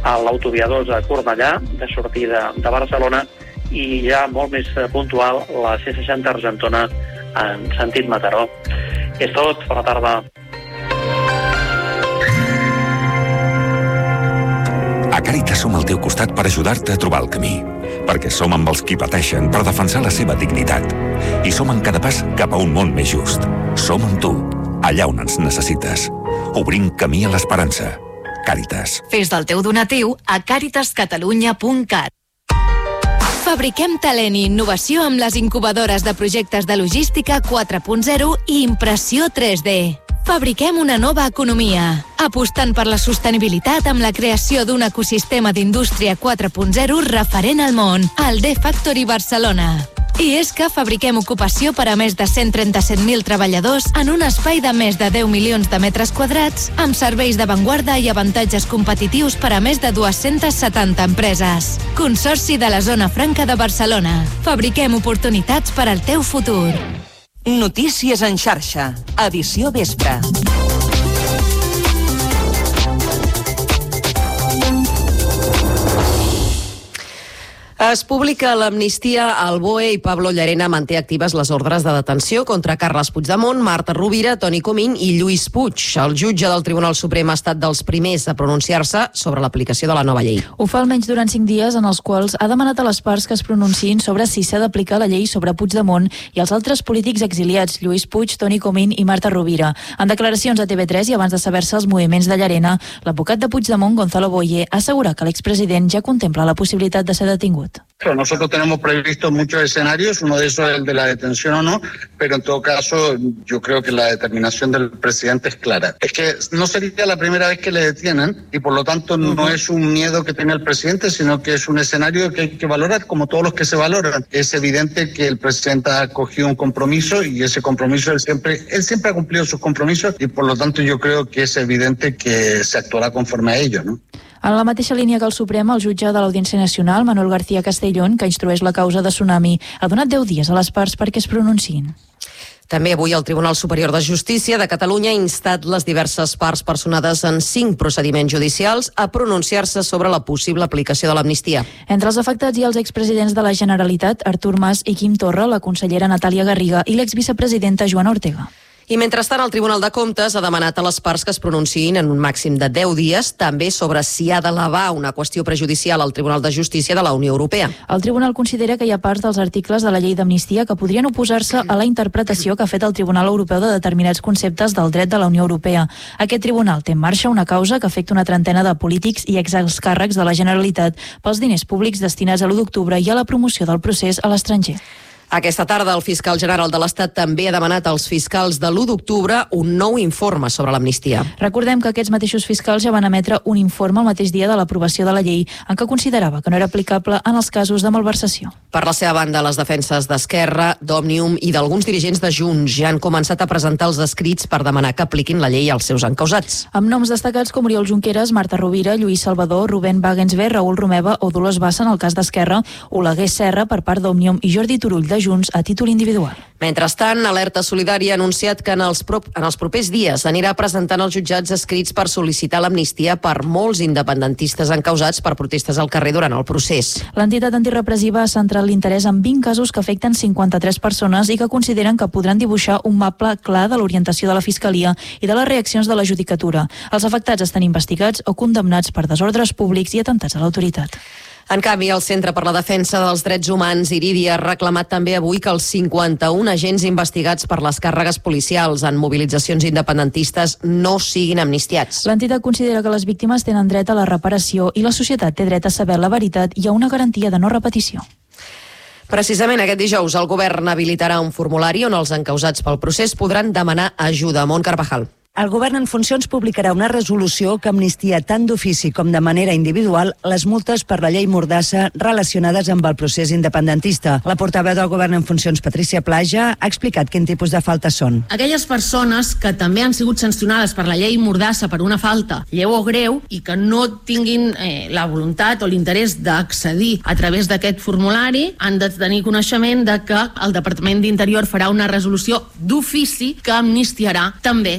a l'autovia dos a Cornellà, de sortida de Barcelona, i ja molt més puntual la C seixanta Argentona en sentit Mataró. És tot, bona tarda. A Càritas som al teu costat per ajudar-te a trobar el camí, perquè som amb els qui pateixen per defensar la seva dignitat. I som en cada pas cap a un món més just. Som amb tu, allà on ens necessites. Obrim camí a l'esperança. Càritas. Fes del teu donatiu a càritas catalunya punt cat. Fabriquem talent i innovació amb les incubadores de projectes de logística quatre punt zero i impressió tres D. Fabriquem una nova economia, apostant per la sostenibilitat amb la creació d'un ecosistema d'indústria quatre punt zero referent al món, el D-Factory Barcelona. I és que fabriquem ocupació per a més de cent trenta-set mil treballadors en un espai de més de deu milions de metres quadrats, amb serveis d'avantguarda i avantatges competitius per a més de dues-centes setanta empreses. Consorci de la Zona Franca de Barcelona. Fabriquem oportunitats per al teu futur. Notícies en xarxa, edició vespre. Es publica l'amnistia al B O E i Pablo Llarena manté actives les ordres de detenció contra Carles Puigdemont, Marta Rovira, Toni Comín i Lluís Puig. El jutge del Tribunal Suprem ha estat dels primers a pronunciar-se sobre l'aplicació de la nova llei. Ho fa almenys durant cinc dies en els quals ha demanat a les parts que es pronunciïn sobre si s'ha d'aplicar la llei sobre Puigdemont i els altres polítics exiliats, Lluís Puig, Toni Comín i Marta Rovira. En declaracions a T V tres i abans de saber-se els moviments de Llarena, l'advocat de Puigdemont, Gonzalo Boye, assegura que l'expresident ja contempla la possibilitat de ser detingut. Nosotros tenemos previsto muchos escenarios, uno de esos es el de la detención o no, pero en todo caso yo creo que la determinación del presidente es clara. Es que no sería la primera vez que le detienen y por lo tanto no es un miedo que tenga el presidente, sino que es un escenario que hay que valorar como todos los que se valoran. Es evidente que el presidente ha cogido un compromiso y ese compromiso él siempre, él siempre ha cumplido sus compromisos y por lo tanto yo creo que es evidente que se actuará conforme a ello, ¿no? En la mateixa línia que el Suprem, el jutge de l'Audiència Nacional, Manuel García Castellón, que instrueix la causa de Tsunami, ha donat deu dies a les parts perquè es pronunciïn. També avui el Tribunal Superior de Justícia de Catalunya ha instat les diverses parts personades en cinc procediments judicials a pronunciar-se sobre la possible aplicació de l'amnistia. Entre els afectats hi ha els expresidents de la Generalitat, Artur Mas i Quim Torra, la consellera Natàlia Garriga i l'exvicepresidenta Joana Ortega. I mentrestant, el Tribunal de Comptes ha demanat a les parts que es pronunciïn en un màxim de deu dies també sobre si ha d'elevar una qüestió prejudicial al Tribunal de Justícia de la Unió Europea. El Tribunal considera que hi ha parts dels articles de la llei d'amnistia que podrien oposar-se a la interpretació que ha fet el Tribunal Europeu de determinats conceptes del dret de la Unió Europea. Aquest tribunal té en marxa una causa que afecta una trentena de polítics i exalts-càrrecs de la Generalitat pels diners públics destinats a l'u d'octubre i a la promoció del procés a l'estranger. Aquesta tarda, el fiscal general de l'Estat també ha demanat als fiscals de l'u d'octubre un nou informe sobre l'amnistia. Recordem que aquests mateixos fiscals ja van emetre un informe el mateix dia de l'aprovació de la llei, en què considerava que no era aplicable en els casos de malversació. Per la seva banda, les defenses d'Esquerra, d'Òmnium i d'alguns dirigents de Junts ja han començat a presentar els escrits per demanar que apliquin la llei als seus encausats. Amb noms destacats com Oriol Junqueras, Marta Rovira, Lluís Salvador, Rubén Wagensberg, Raül Romeva o Dolors Bassa en el cas d'Esquerra, Oleguer Serra per part d'Òmnium i Jordi Turull de Junts a títol individual. Mentrestant, Alerta Solidària ha anunciat que en els, pro en els propers dies anirà presentant als jutjats escrits per sol·licitar l'amnistia per molts independentistes encausats per protestes al carrer durant el procés. L'entitat antirepressiva ha centrat l'interès en vint casos que afecten cinquanta-tres persones i que consideren que podran dibuixar un mapa clar de l'orientació de la Fiscalia i de les reaccions de la Judicatura. Els afectats estan investigats o condemnats per desordres públics i atentats a l'autoritat. En canvi, el Centre per la Defensa dels Drets Humans, IRIDI, ha reclamat també avui que els cinquanta-un agents investigats per les càrregues policials en mobilitzacions independentistes no siguin amnistiats. L'entitat considera que les víctimes tenen dret a la reparació i la societat té dret a saber la veritat i a una garantia de no repetició. Precisament aquest dijous el govern habilitarà un formulari on els encausats pel procés podran demanar ajuda. Mont Carvajal. El govern en funcions publicarà una resolució que amnistia tant d'ofici com de manera individual les multes per la llei Mordassa relacionades amb el procés independentista. La portaveu del govern en funcions, Patricia Plaja, ha explicat quin tipus de faltes són. Aquelles persones que també han sigut sancionades per la llei Mordassa per una falta lleu o greu i que no tinguin eh, la voluntat o l'interès d'accedir a través d'aquest formulari han de tenir coneixement de que el Departament d'Interior farà una resolució d'ofici que amnistiarà també totes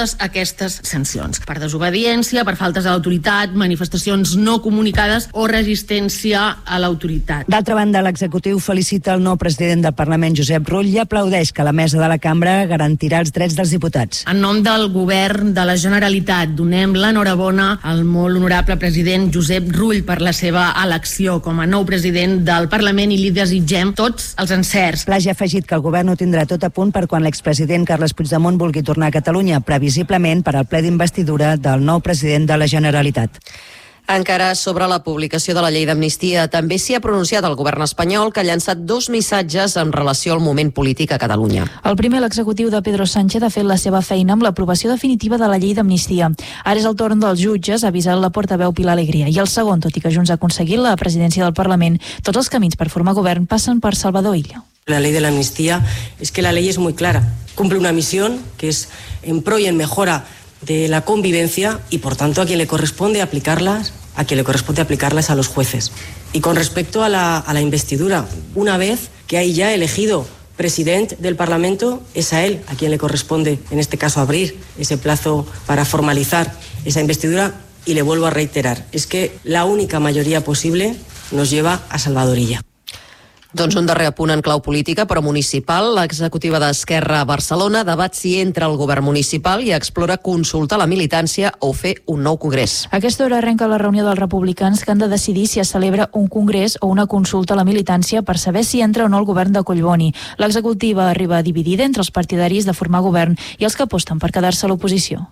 totes aquestes sancions. Per desobediència, per faltes a l'autoritat, manifestacions no comunicades o resistència a l'autoritat. D'altra banda, l'executiu felicita el nou president del Parlament, Josep Rull, i aplaudeix que la mesa de la cambra garantirà els drets dels diputats. En nom del govern de la Generalitat, donem l'enhorabona al molt honorable president Josep Rull per la seva elecció com a nou president del Parlament i li desitgem tots els encerts. Plage ha afegit que el govern ho tindrà tot a punt per quan l'expresident Carles Puigdemont vulgui tornar a Catalunya, previsiblement per al ple d'investidura del nou president de la Generalitat. Encara sobre la publicació de la llei d'amnistia, també s'hi ha pronunciat el govern espanyol, que ha llançat dos missatges en relació al moment polític a Catalunya. El primer, l'executiu de Pedro Sánchez, ha fet la seva feina amb l'aprovació definitiva de la llei d'amnistia. Ara és el torn dels jutges, ha avisat la portaveu Pilar Alegría. I el segon, tot i que Junts ha aconseguit la presidència del Parlament, tots els camins per formar govern passen per Salvador Illa. La ley de la amnistía es que la ley es muy clara. Cumple una misión que es en pro y en mejora de la convivencia y, por tanto, a quien le corresponde aplicarlas a quien le corresponde aplicarlas a los jueces. Y con respecto a la, a la investidura, una vez que hay ya elegido presidente del Parlamento, es a él a quien le corresponde, en este caso, abrir ese plazo para formalizar esa investidura. Y le vuelvo a reiterar, es que la única mayoría posible nos lleva a Salvador Illa. Doncs un darrer apunt en clau política, però municipal. L'executiva d'Esquerra a Barcelona debat si entra al govern municipal i explora consultar la militància o fer un nou congrés. A aquesta hora arrenca la reunió dels republicans que han de decidir si es celebra un congrés o una consulta a la militància per saber si entra o no el govern de Collboni. L'executiva arriba dividida entre els partidaris de formar govern i els que aposten per quedar-se a l'oposició.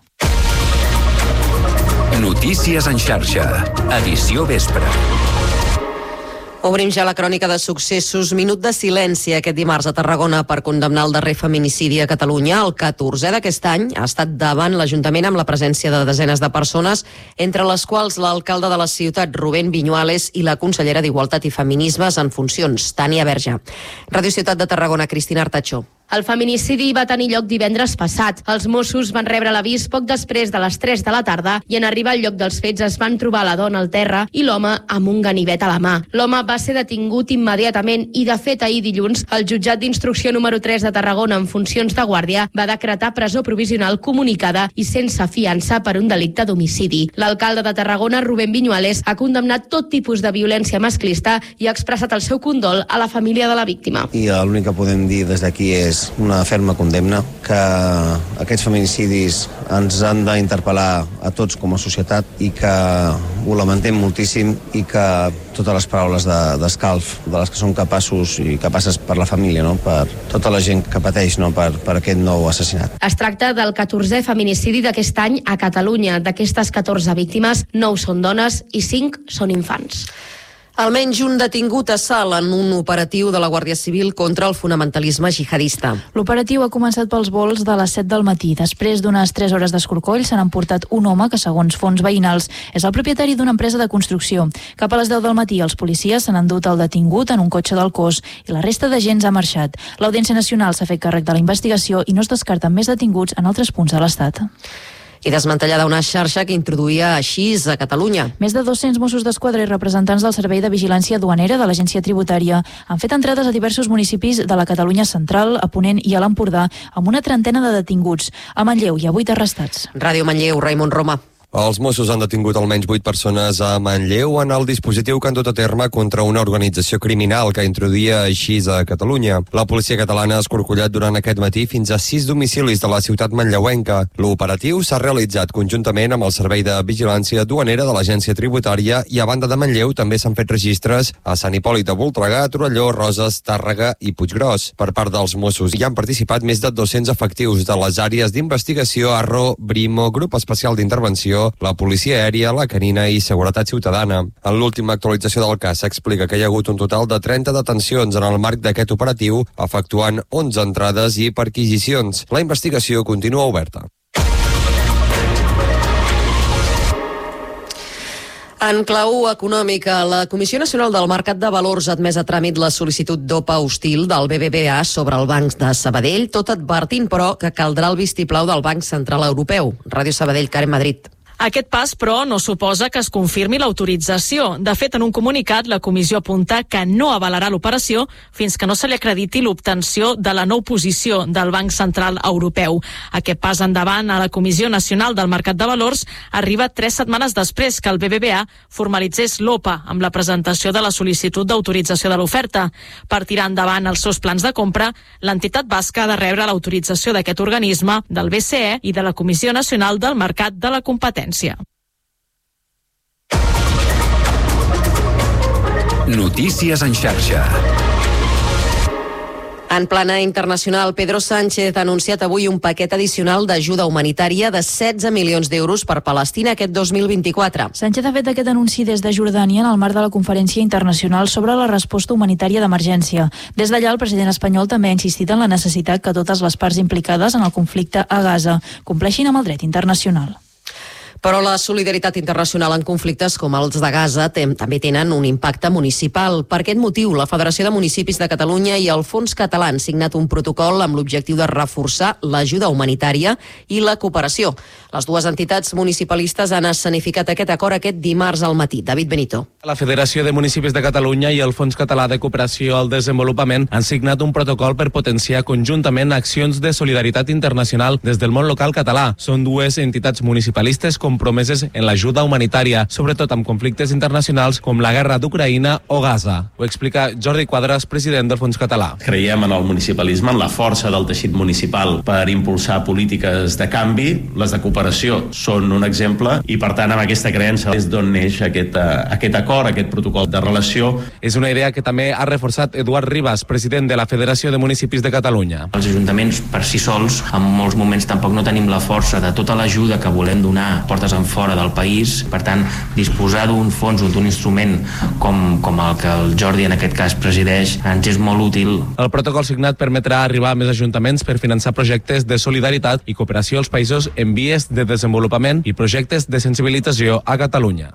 Notícies en xarxa. Edició vespre. Obrim ja la crònica de successos. Minut de silenci aquest dimarts a Tarragona per condemnar el darrer feminicidi a Catalunya. El catorzè d'aquest any ha estat davant l'Ajuntament amb la presència de desenes de persones, entre les quals l'alcalde de la ciutat, Rubén Viñuales, i la consellera d'Igualtat i Feminismes en funcions, Tània Verge. Ràdio Ciutat de Tarragona, Cristina Artacho. El feminicidi va tenir lloc divendres passat. Els Mossos van rebre l'avís poc després de les tres de la tarda i en arribar al lloc dels fets es van trobar la dona al terra i l'home amb un ganivet a la mà. L'home va ser detingut immediatament i, de fet, ahir dilluns, el jutjat d'instrucció número tres de Tarragona en funcions de guàrdia va decretar presó provisional comunicada i sense fiança per un delicte d'homicidi. L'alcalde de Tarragona, Rubén Viñuales, ha condemnat tot tipus de violència masclista i ha expressat el seu condol a la família de la víctima. I l'únic que podem dir des d'aquí és una ferma condemna, que aquests feminicidis ens han d'interpel·lar a tots com a societat i que ho lamentem moltíssim i que totes les paraules d'escalf de, de les que són capaços i capaces per la família, no? Per tota la gent que pateix, no? per, per aquest nou assassinat. Es tracta del catorzè feminicidi d'aquest any a Catalunya. D'aquestes catorze víctimes, nou són dones i cinc són infants. Almenys un detingut a Salt en un operatiu de la Guàrdia Civil contra el fonamentalisme jihadista. L'operatiu ha començat pels vols de les set del matí. Després d'unes tres hores d'escorcoll s'han emportat un home que, segons fonts veïnals, és el propietari d'una empresa de construcció. Cap a les deu del matí els policies s'han endut el detingut en un cotxe del cos i la resta d'agents ha marxat. L'Audiència Nacional s'ha fet càrrec de la investigació i no es descarten més detinguts en altres punts de l'Estat. I desmantellada una xarxa que introduïa aixís a Catalunya. Més de dos-cents Mossos d'Esquadra i representants del Servei de Vigilància Duanera de l'Agència Tributària han fet entrades a diversos municipis de la Catalunya central, a Ponent i a l'Empordà, amb una trentena de detinguts. A Manlleu hi ha vuit arrestats. Ràdio Manlleu, Raimon Roma. Els Mossos han detingut almenys vuit persones a Manlleu en el dispositiu que han dut a terme contra una organització criminal que introduïa així a Catalunya. La policia catalana ha escorcollat durant aquest matí fins a sis domicilis de la ciutat manlleuenca. L'operatiu s'ha realitzat conjuntament amb el Servei de Vigilància Duanera de l'Agència Tributària i a banda de Manlleu també s'han fet registres a Sant Hipòlit de Voltregà, Torelló, Roses, Tàrrega i Puiggròs. Per part dels Mossos hi han participat més de dos-cents efectius de les àrees d'investigació Arro, Brimo, Grup Especial d'Intervenció, la Policia Aèria, la Canina i Seguretat Ciutadana. En l'última actualització del cas s'explica que hi ha hagut un total de trenta detencions en el marc d'aquest operatiu, efectuant onze entrades i perquisicions. La investigació continua oberta. En clau econòmica, la Comissió Nacional del Mercat de Valors ha admès a tràmit la sol·licitud d'O P A hostil del B B V A sobre el Banc de Sabadell, tot advertint, però, que caldrà el vistiplau del Banc Central Europeu. Ràdio Sabadell, Karen Madrid. Aquest pas, però, no suposa que es confirmi l'autorització. De fet, en un comunicat, la comissió apunta que no avalarà l'operació fins que no se li acrediti l'obtenció de la nou posició del Banc Central Europeu. Aquest pas endavant a la Comissió Nacional del Mercat de Valors arriba tres setmanes després que el B B V A formalitzés l'O P A amb la presentació de la sol·licitud d'autorització de l'oferta. Per tirar endavant els seus plans de compra, l'entitat basca ha de rebre l'autorització d'aquest organisme, del B C E i de la Comissió Nacional del Mercat de la Competència. Notícies en xarxa. En plana internacional, Pedro Sánchez ha anunciat avui un paquet addicional d'ajuda humanitària de setze milions d'euros per Palestina aquest dos mil vint-i-quatre. Sánchez ha fet aquest anunci des de Jordània en el marc de la Conferència Internacional sobre la resposta humanitària d'emergència. Des d'allà, el president espanyol també ha insistit en la necessitat que totes les parts implicades en el conflicte a Gaza compleixin amb el dret internacional. Però la solidaritat internacional en conflictes com els de Gaza tem, també tenen un impacte municipal. Per aquest motiu, la Federació de Municipis de Catalunya i el Fons Català han signat un protocol amb l'objectiu de reforçar l'ajuda humanitària i la cooperació. Les dues entitats municipalistes han escenificat aquest acord aquest dimarts al matí. David Benito. La Federació de Municipis de Catalunya i el Fons Català de Cooperació al Desenvolupament han signat un protocol per potenciar conjuntament accions de solidaritat internacional des del món local català. Són dues entitats municipalistes compromeses en l'ajuda humanitària, sobretot amb conflictes internacionals com la guerra d'Ucraïna o Gaza. Ho explica Jordi Quadras, president del Fons Català. Creiem en el municipalisme, en la força del teixit municipal per impulsar polítiques de canvi. Les de cooperació són un exemple i, per tant, amb aquesta creença és d'on neix aquest, uh, aquest acord, aquest protocol de relació. És una idea que també ha reforçat Eduard Ribas, president de la Federació de Municipis de Catalunya. Els ajuntaments per si sols, en molts moments tampoc no tenim la força de tota l'ajuda que volem donar portes en fora del país. Per tant, disposar d'un fons o d'un instrument com, com el que el Jordi en aquest cas presideix ens és molt útil. El protocol signat permetrà arribar a més ajuntaments per finançar projectes de solidaritat i cooperació als països en vies de desenvolupament i projectes de sensibilització a Catalunya.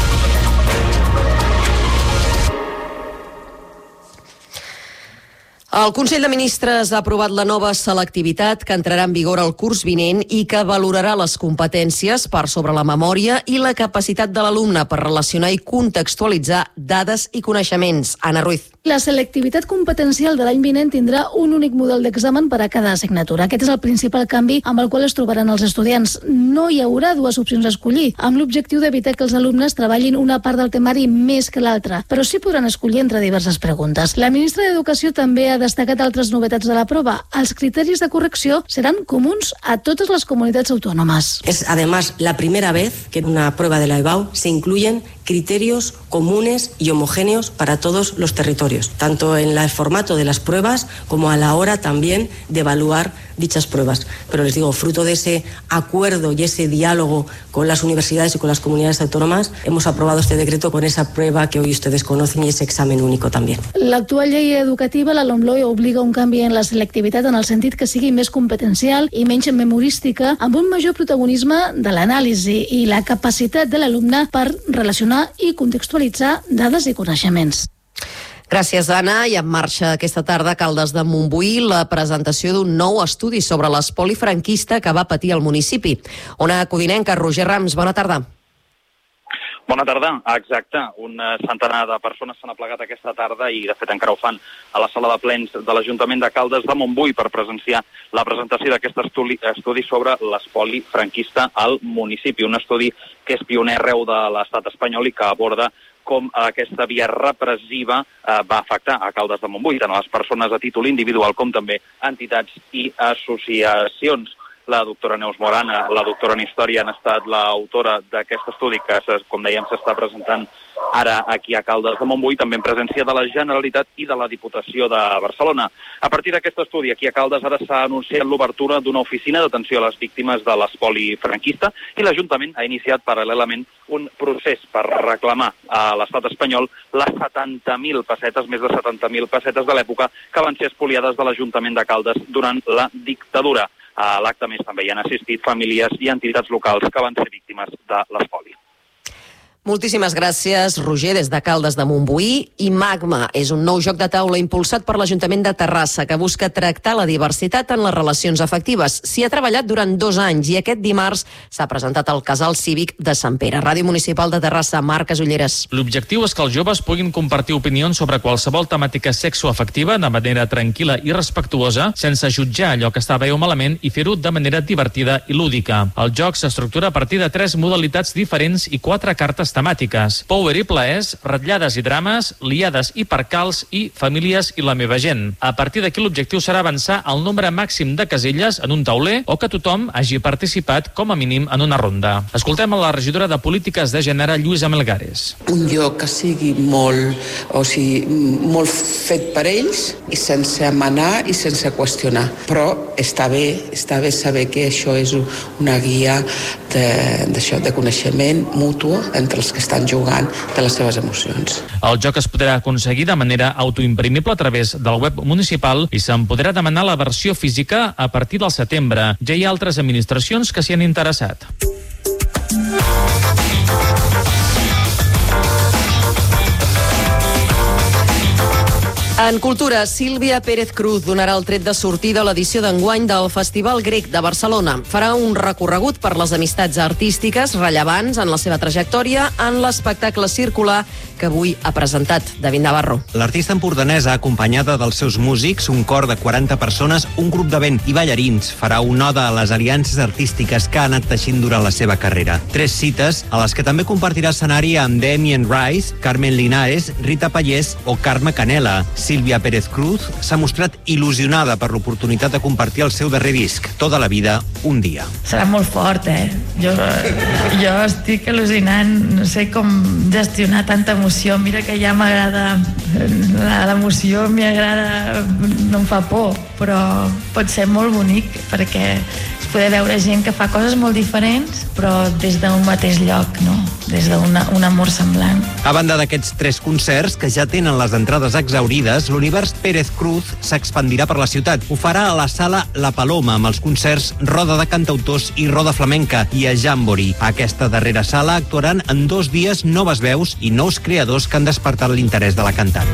El Consell de Ministres ha aprovat la nova selectivitat que entrarà en vigor el curs vinent i que valorarà les competències per sobre la memòria i la capacitat de l'alumne per relacionar i contextualitzar dades i coneixements. Anna Ruiz. La selectivitat competencial de l'any vinent tindrà un únic model d'examen per a cada assignatura. Aquest és el principal canvi amb el qual es trobaran els estudiants. No hi haurà dues opcions a escollir, amb l'objectiu d'evitar que els alumnes treballin una part del temari més que l'altra, però sí podran escollir entre diverses preguntes. La ministra d'Educació també ha destacat altres novetats de la prova. Els criteris de correcció seran comuns a totes les comunitats autònomes. Es además la primera vez que en una prueba de la E B A U se incluyen criterios comunes y homogéneos para todos los territorios, tanto en el formato de las pruebas como a la hora también de evaluar dichas pruebas. Pero les digo, fruto de ese acuerdo y ese diálogo con las universidades y con las comunidades autónomas, hemos aprobado este decreto con esa prueba que hoy ustedes conocen y ese examen único también. L'actual llei educativa, la LOMLOE, obliga un canvi en la selectivitat en el sentit que sigui més competencial i menys memorística, amb un major protagonisme de l'anàlisi i la capacitat de l'alumne per relacionar i contextualitzar dades i coneixements. Gràcies, Anna. I en marxa aquesta tarda a Caldes de Montbui la presentació d'un nou estudi sobre l'espoli franquista que va patir el municipi. Ona Codinenca, Roger Rams, bona tarda. Bona tarda, exacte. Un centenar de persones s'han aplegat aquesta tarda i, de fet, encara ho fan a la sala de plens de l'Ajuntament de Caldes de Montbui per presenciar la presentació d'aquest estudi, estudi sobre l'espoli franquista al municipi. Un estudi que és pioner arreu de l'estat espanyol i que aborda com aquesta via repressiva eh, va afectar a Caldes de Montbui, tant a les persones a títol individual com també entitats i associacions. La doctora Neus Morana, la doctora en Història, han estat l'autora d'aquest estudi que, com dèiem, s'està presentant ara aquí a Caldes de Montbui, també en presència de la Generalitat i de la Diputació de Barcelona. A partir d'aquest estudi, aquí a Caldes ara s'ha anunciat l'obertura d'una oficina d'atenció a les víctimes de l'espoli franquista i l'Ajuntament ha iniciat paral·lelament un procés per reclamar a l'estat espanyol les setanta mil pessetes, més de setanta mil pessetes de l'època que van ser espoliades de l'Ajuntament de Caldes durant la dictadura. A l'acte més també hi han assistit famílies i entitats locals que van ser víctimes de l'espoli. Moltíssimes gràcies, Roger, des de Caldes de Montbui. I Magma és un nou joc de taula impulsat per l'Ajuntament de Terrassa que busca tractar la diversitat en les relacions afectives. S'hi ha treballat durant dos anys i aquest dimarts s'ha presentat al Casal Cívic de Sant Pere. Ràdio Municipal de Terrassa, Marc Casulleres. L'objectiu és que els joves puguin compartir opinions sobre qualsevol temàtica sexoafectiva de manera tranquil·la i respectuosa, sense jutjar allò que està bé o malament i fer-ho de manera divertida i lúdica. El joc s'estructura a partir de tres modalitats diferents i quatre cartes temàtiques: power i plaers, ratllades i drames, liades i percals i famílies i la meva gent. A partir d'aquí l'objectiu serà avançar el nombre màxim de caselles en un tauler o que tothom hagi participat com a mínim en una ronda. Escoltem a la regidora de Polítiques de Gènere, Lluïsa Melgares. Un joc que sigui molt, o sigui, molt fet per ells i sense manar i sense qüestionar. Però està bé, està bé saber que això és una guia de, d'això, de coneixement mutu entre els que estan jugant de les seves emocions. El joc es podrà aconseguir de manera autoimprimible a través del web municipal i se'n podrà demanar la versió física a partir del setembre. Ja hi ha altres administracions que s'hi han interessat. En cultura, Sílvia Pérez Cruz donarà el tret de sortida a l'edició d'enguany del Festival Grec de Barcelona. Farà un recorregut per les amistats artístiques rellevants en la seva trajectòria en l'espectacle circular que avui ha presentat David Navarro. L'artista empordanesa, acompanyada dels seus músics, un cor de quaranta persones, un grup de vent i ballarins, farà una oda a les aliances artístiques que ha anat teixint durant la seva carrera. Tres cites a les que també compartirà escenari amb Damien Rice, Carmen Linares, Rita Pallés o Carme Canela. Sílvia Pérez Cruz s'ha mostrat il·lusionada per l'oportunitat de compartir el seu darrer disc, Tota la vida, un dia. Serà molt fort, eh? Jo, jo estic al·lucinant, no sé com gestionar tanta emoció. Mira que ja m'agrada, l'emoció m'agrada, no em fa por, però pot ser molt bonic perquè poder veure gent que fa coses molt diferents, però des d'un mateix lloc, no? Des d'un un amor semblant. A banda d'aquests tres concerts, que ja tenen les entrades exaurides, l'univers Pérez Cruz s'expandirà per la ciutat. Ho farà a la sala La Paloma, amb els concerts Roda de Cantautors i Roda Flamenca, i a Jambori. A aquesta darrera sala actuaran en dos dies noves veus i nous creadors que han despertat l'interès de la cantant.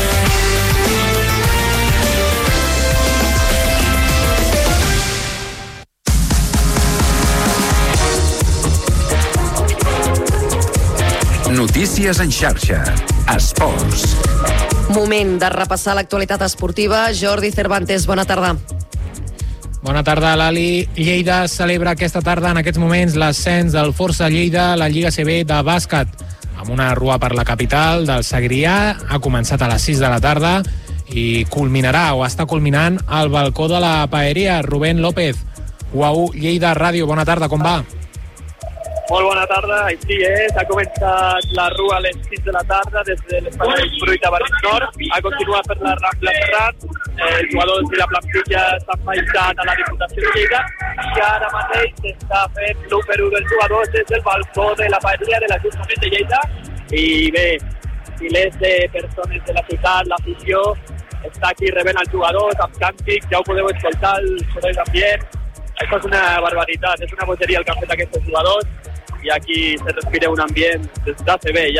Notícies en xarxa. Esports. Moment de repassar l'actualitat esportiva. Jordi Cervantes, bona tarda. Bona tarda, Lali. Lleida celebra aquesta tarda, en aquests moments, l'ascens del Força Lleida a la Lliga C B de bàsquet. Amb una rua per la capital del Segrià, ha començat a les sis de la tarda i culminarà, o està culminant, al balcó de la Paeria. Rubén López, U A U Lleida Ràdio, bona tarda, com va? Molt bona tarda, així és, ha començat la rua a les sis de la tarda des de l'espai Fruita Barris Nord, ha continuat per la Rambla Ferran, els jugadors i la plantilla s'han baixat a la Diputació de Lleida i ara mateix s'està fent l'u per u dels jugadors des del balcó de la Paeria de l'Ajuntament de Lleida i bé, milers de persones de la ciutat, l'afició, està aquí rebent els jugadors amb càntics, ja ho podeu escoltar, el soroll d'ambient. Això és una barbaritat, és una bogeria el que han fet aquests jugadors i aquí se respira un ambient d'A C B ja.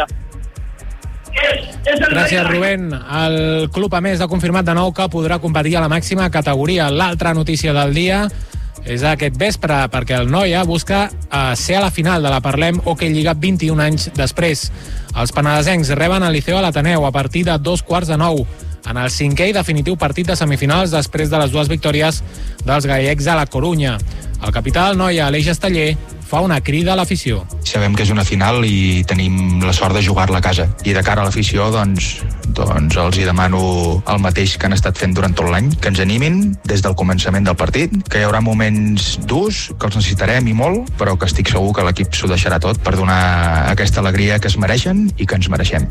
Gràcies, Rubén. El club, a més, ha confirmat de nou que podrà competir a la màxima categoria. L'altra notícia del dia és aquest vespre, perquè el Noia busca ser a la final de la Parlem Hockey Lliga vint-i-un anys després. Els penedesencs reben el Liceo a l'Ateneu a partir de dos quarts de nou en el cinquè i definitiu partit de semifinals després de les dues victòries dels gallecs a la Corunya. El capità del Noia, Aleix Esteller, fa una crida a l'afició. Sabem que és una final i tenim la sort de jugar-la a casa. I de cara a l'afició, doncs, doncs els hi demano el mateix que han estat fent durant tot l'any, que ens animin des del començament del partit, que hi haurà moments durs, que els necessitarem i molt, però que estic segur que l'equip s'ho deixarà tot per donar aquesta alegria que es mereixen i que ens mereixem.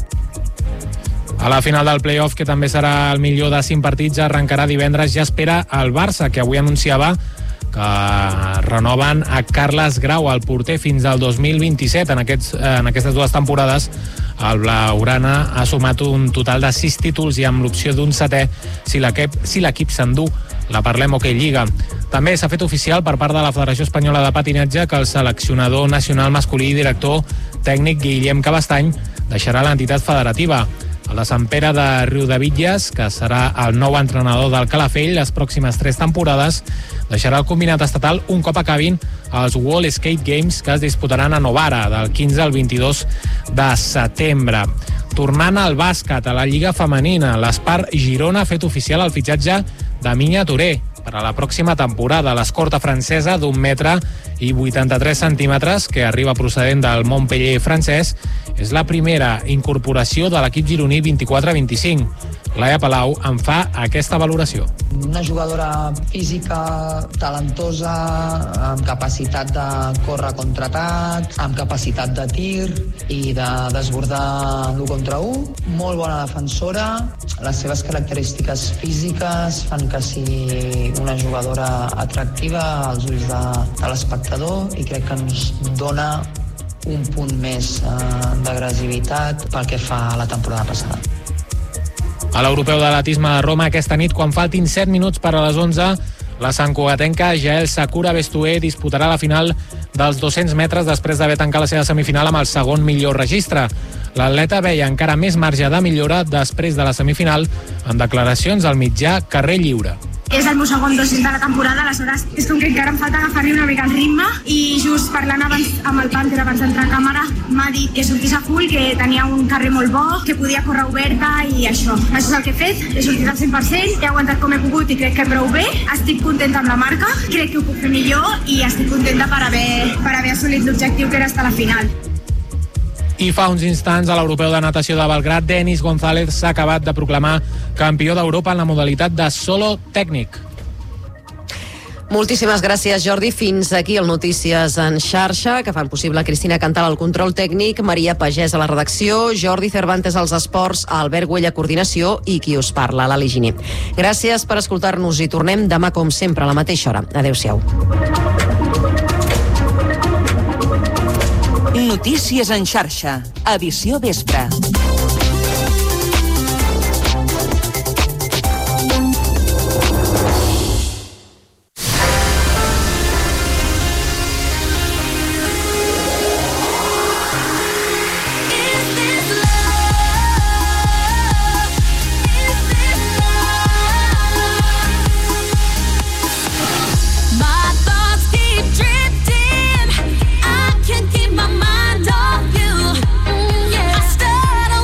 A la final del play-off, que també serà el millor de cinc partits, arrencarà divendres. Ja espera el Barça, que avui anunciava que renoven a Carles Grau, el porter, fins al dos mil vint-i-set. En, aquests, en aquestes dues temporades, el blaugrana ha sumat un total de sis títols i amb l'opció d'un setè si l'equip si l'equip s'endú la Parlem Hockey Lliga. També s'ha fet oficial per part de la Federació Espanyola de Patinatge que el seleccionador nacional masculí i director tècnic Guillem Cabastany deixarà l'entitat federativa. El de Sant Pere de Riudebitlles, que serà el nou entrenador del Calafell les pròximes tres temporades, deixarà el combinat estatal un cop acabin els World Skate Games que es disputaran a Novara del quinze al vint-i-dos de setembre. Tornant al bàsquet, a la Lliga Femenina, l'Espar Girona ha fet oficial el fitxatge de Minya Touré per a la pròxima temporada. L'escorta francesa d'un metre i vuitanta-tres centímetres, que arriba procedent del Montpellier francès, és la primera incorporació de l'equip gironí vint-i-quatre vint-i-cinc. Laia Palau en fa aquesta valoració. Una jugadora física, talentosa, amb capacitat de córrer contraatac, amb capacitat de tir i de desbordar l'u contra u. Molt bona defensora. Les seves característiques físiques fan que sigui una jugadora atractiva als ulls de, de l'espectador i crec que ens dona un punt més eh, d'agressivitat pel que fa a la temporada passada. A l'Europeu d'Atletisme de Roma aquesta nit, quan faltin set minuts per a les onze, la santcugatenca Jael Sakura Bestué disputarà la final dels dos-cents metres després d'haver tancat la seva semifinal amb el segon millor registre. L'atleta veia encara més marge de millora després de la semifinal en declaracions al mitjà Carrer Lliure. És el meu segon dos-cents de la temporada, aleshores és com que encara em falta agafar-li una mica el ritme i just parlant abans amb el Panther abans d'entrar a càmera m'ha dit que sortís a full, que tenia un carrer molt bo, que podia córrer oberta i això. Això és el que he fet, he sortit al cent per cent, he aguantat com he pogut i crec que prou bé. Estic contenta amb la marca, crec que ho puc fer millor i estic contenta per haver, per haver assolit l'objectiu que era estar a la final. I fa uns instants a l'Europeu de Natació de Belgrad, Denis González s'ha acabat de proclamar campió d'Europa en la modalitat de solo tècnic. Moltíssimes gràcies, Jordi. Fins aquí el Notícies en xarxa, que fan possible Cristina Cantal al control tècnic, Maria Pagès a la redacció, Jordi Cervantes als esports, Albert Güell a coordinació i qui us parla, l'Ali Giner. Gràcies per escoltar-nos i tornem demà, com sempre, a la mateixa hora. Adéu-siau. Notícies en xarxa, edició vespre. Keep my mind off you. Mm, yeah. I start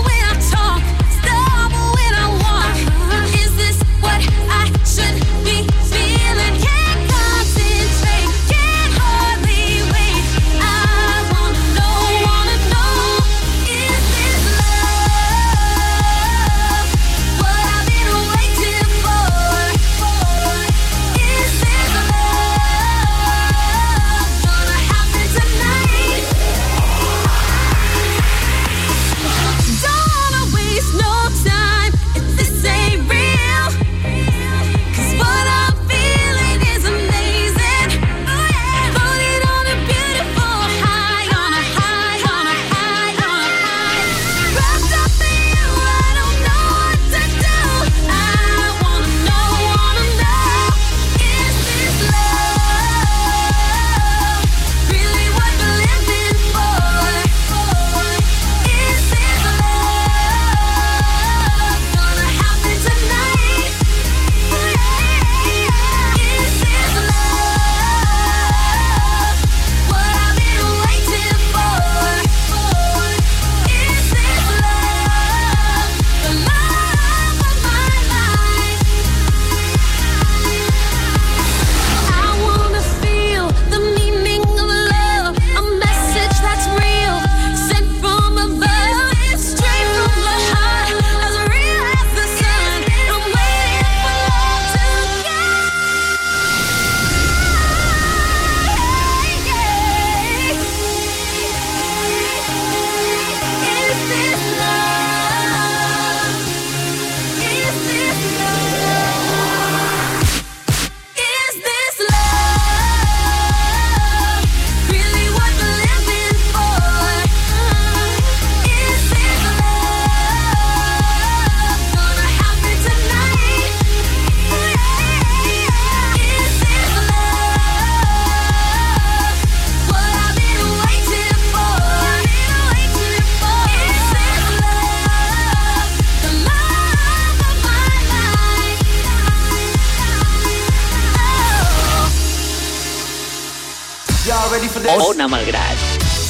Ona Malgrat.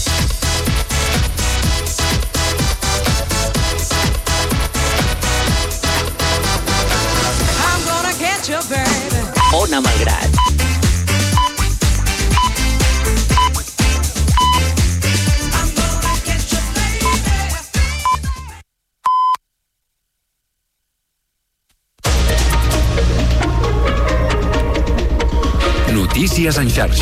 Ona Malgrat. Notícies en xarxa.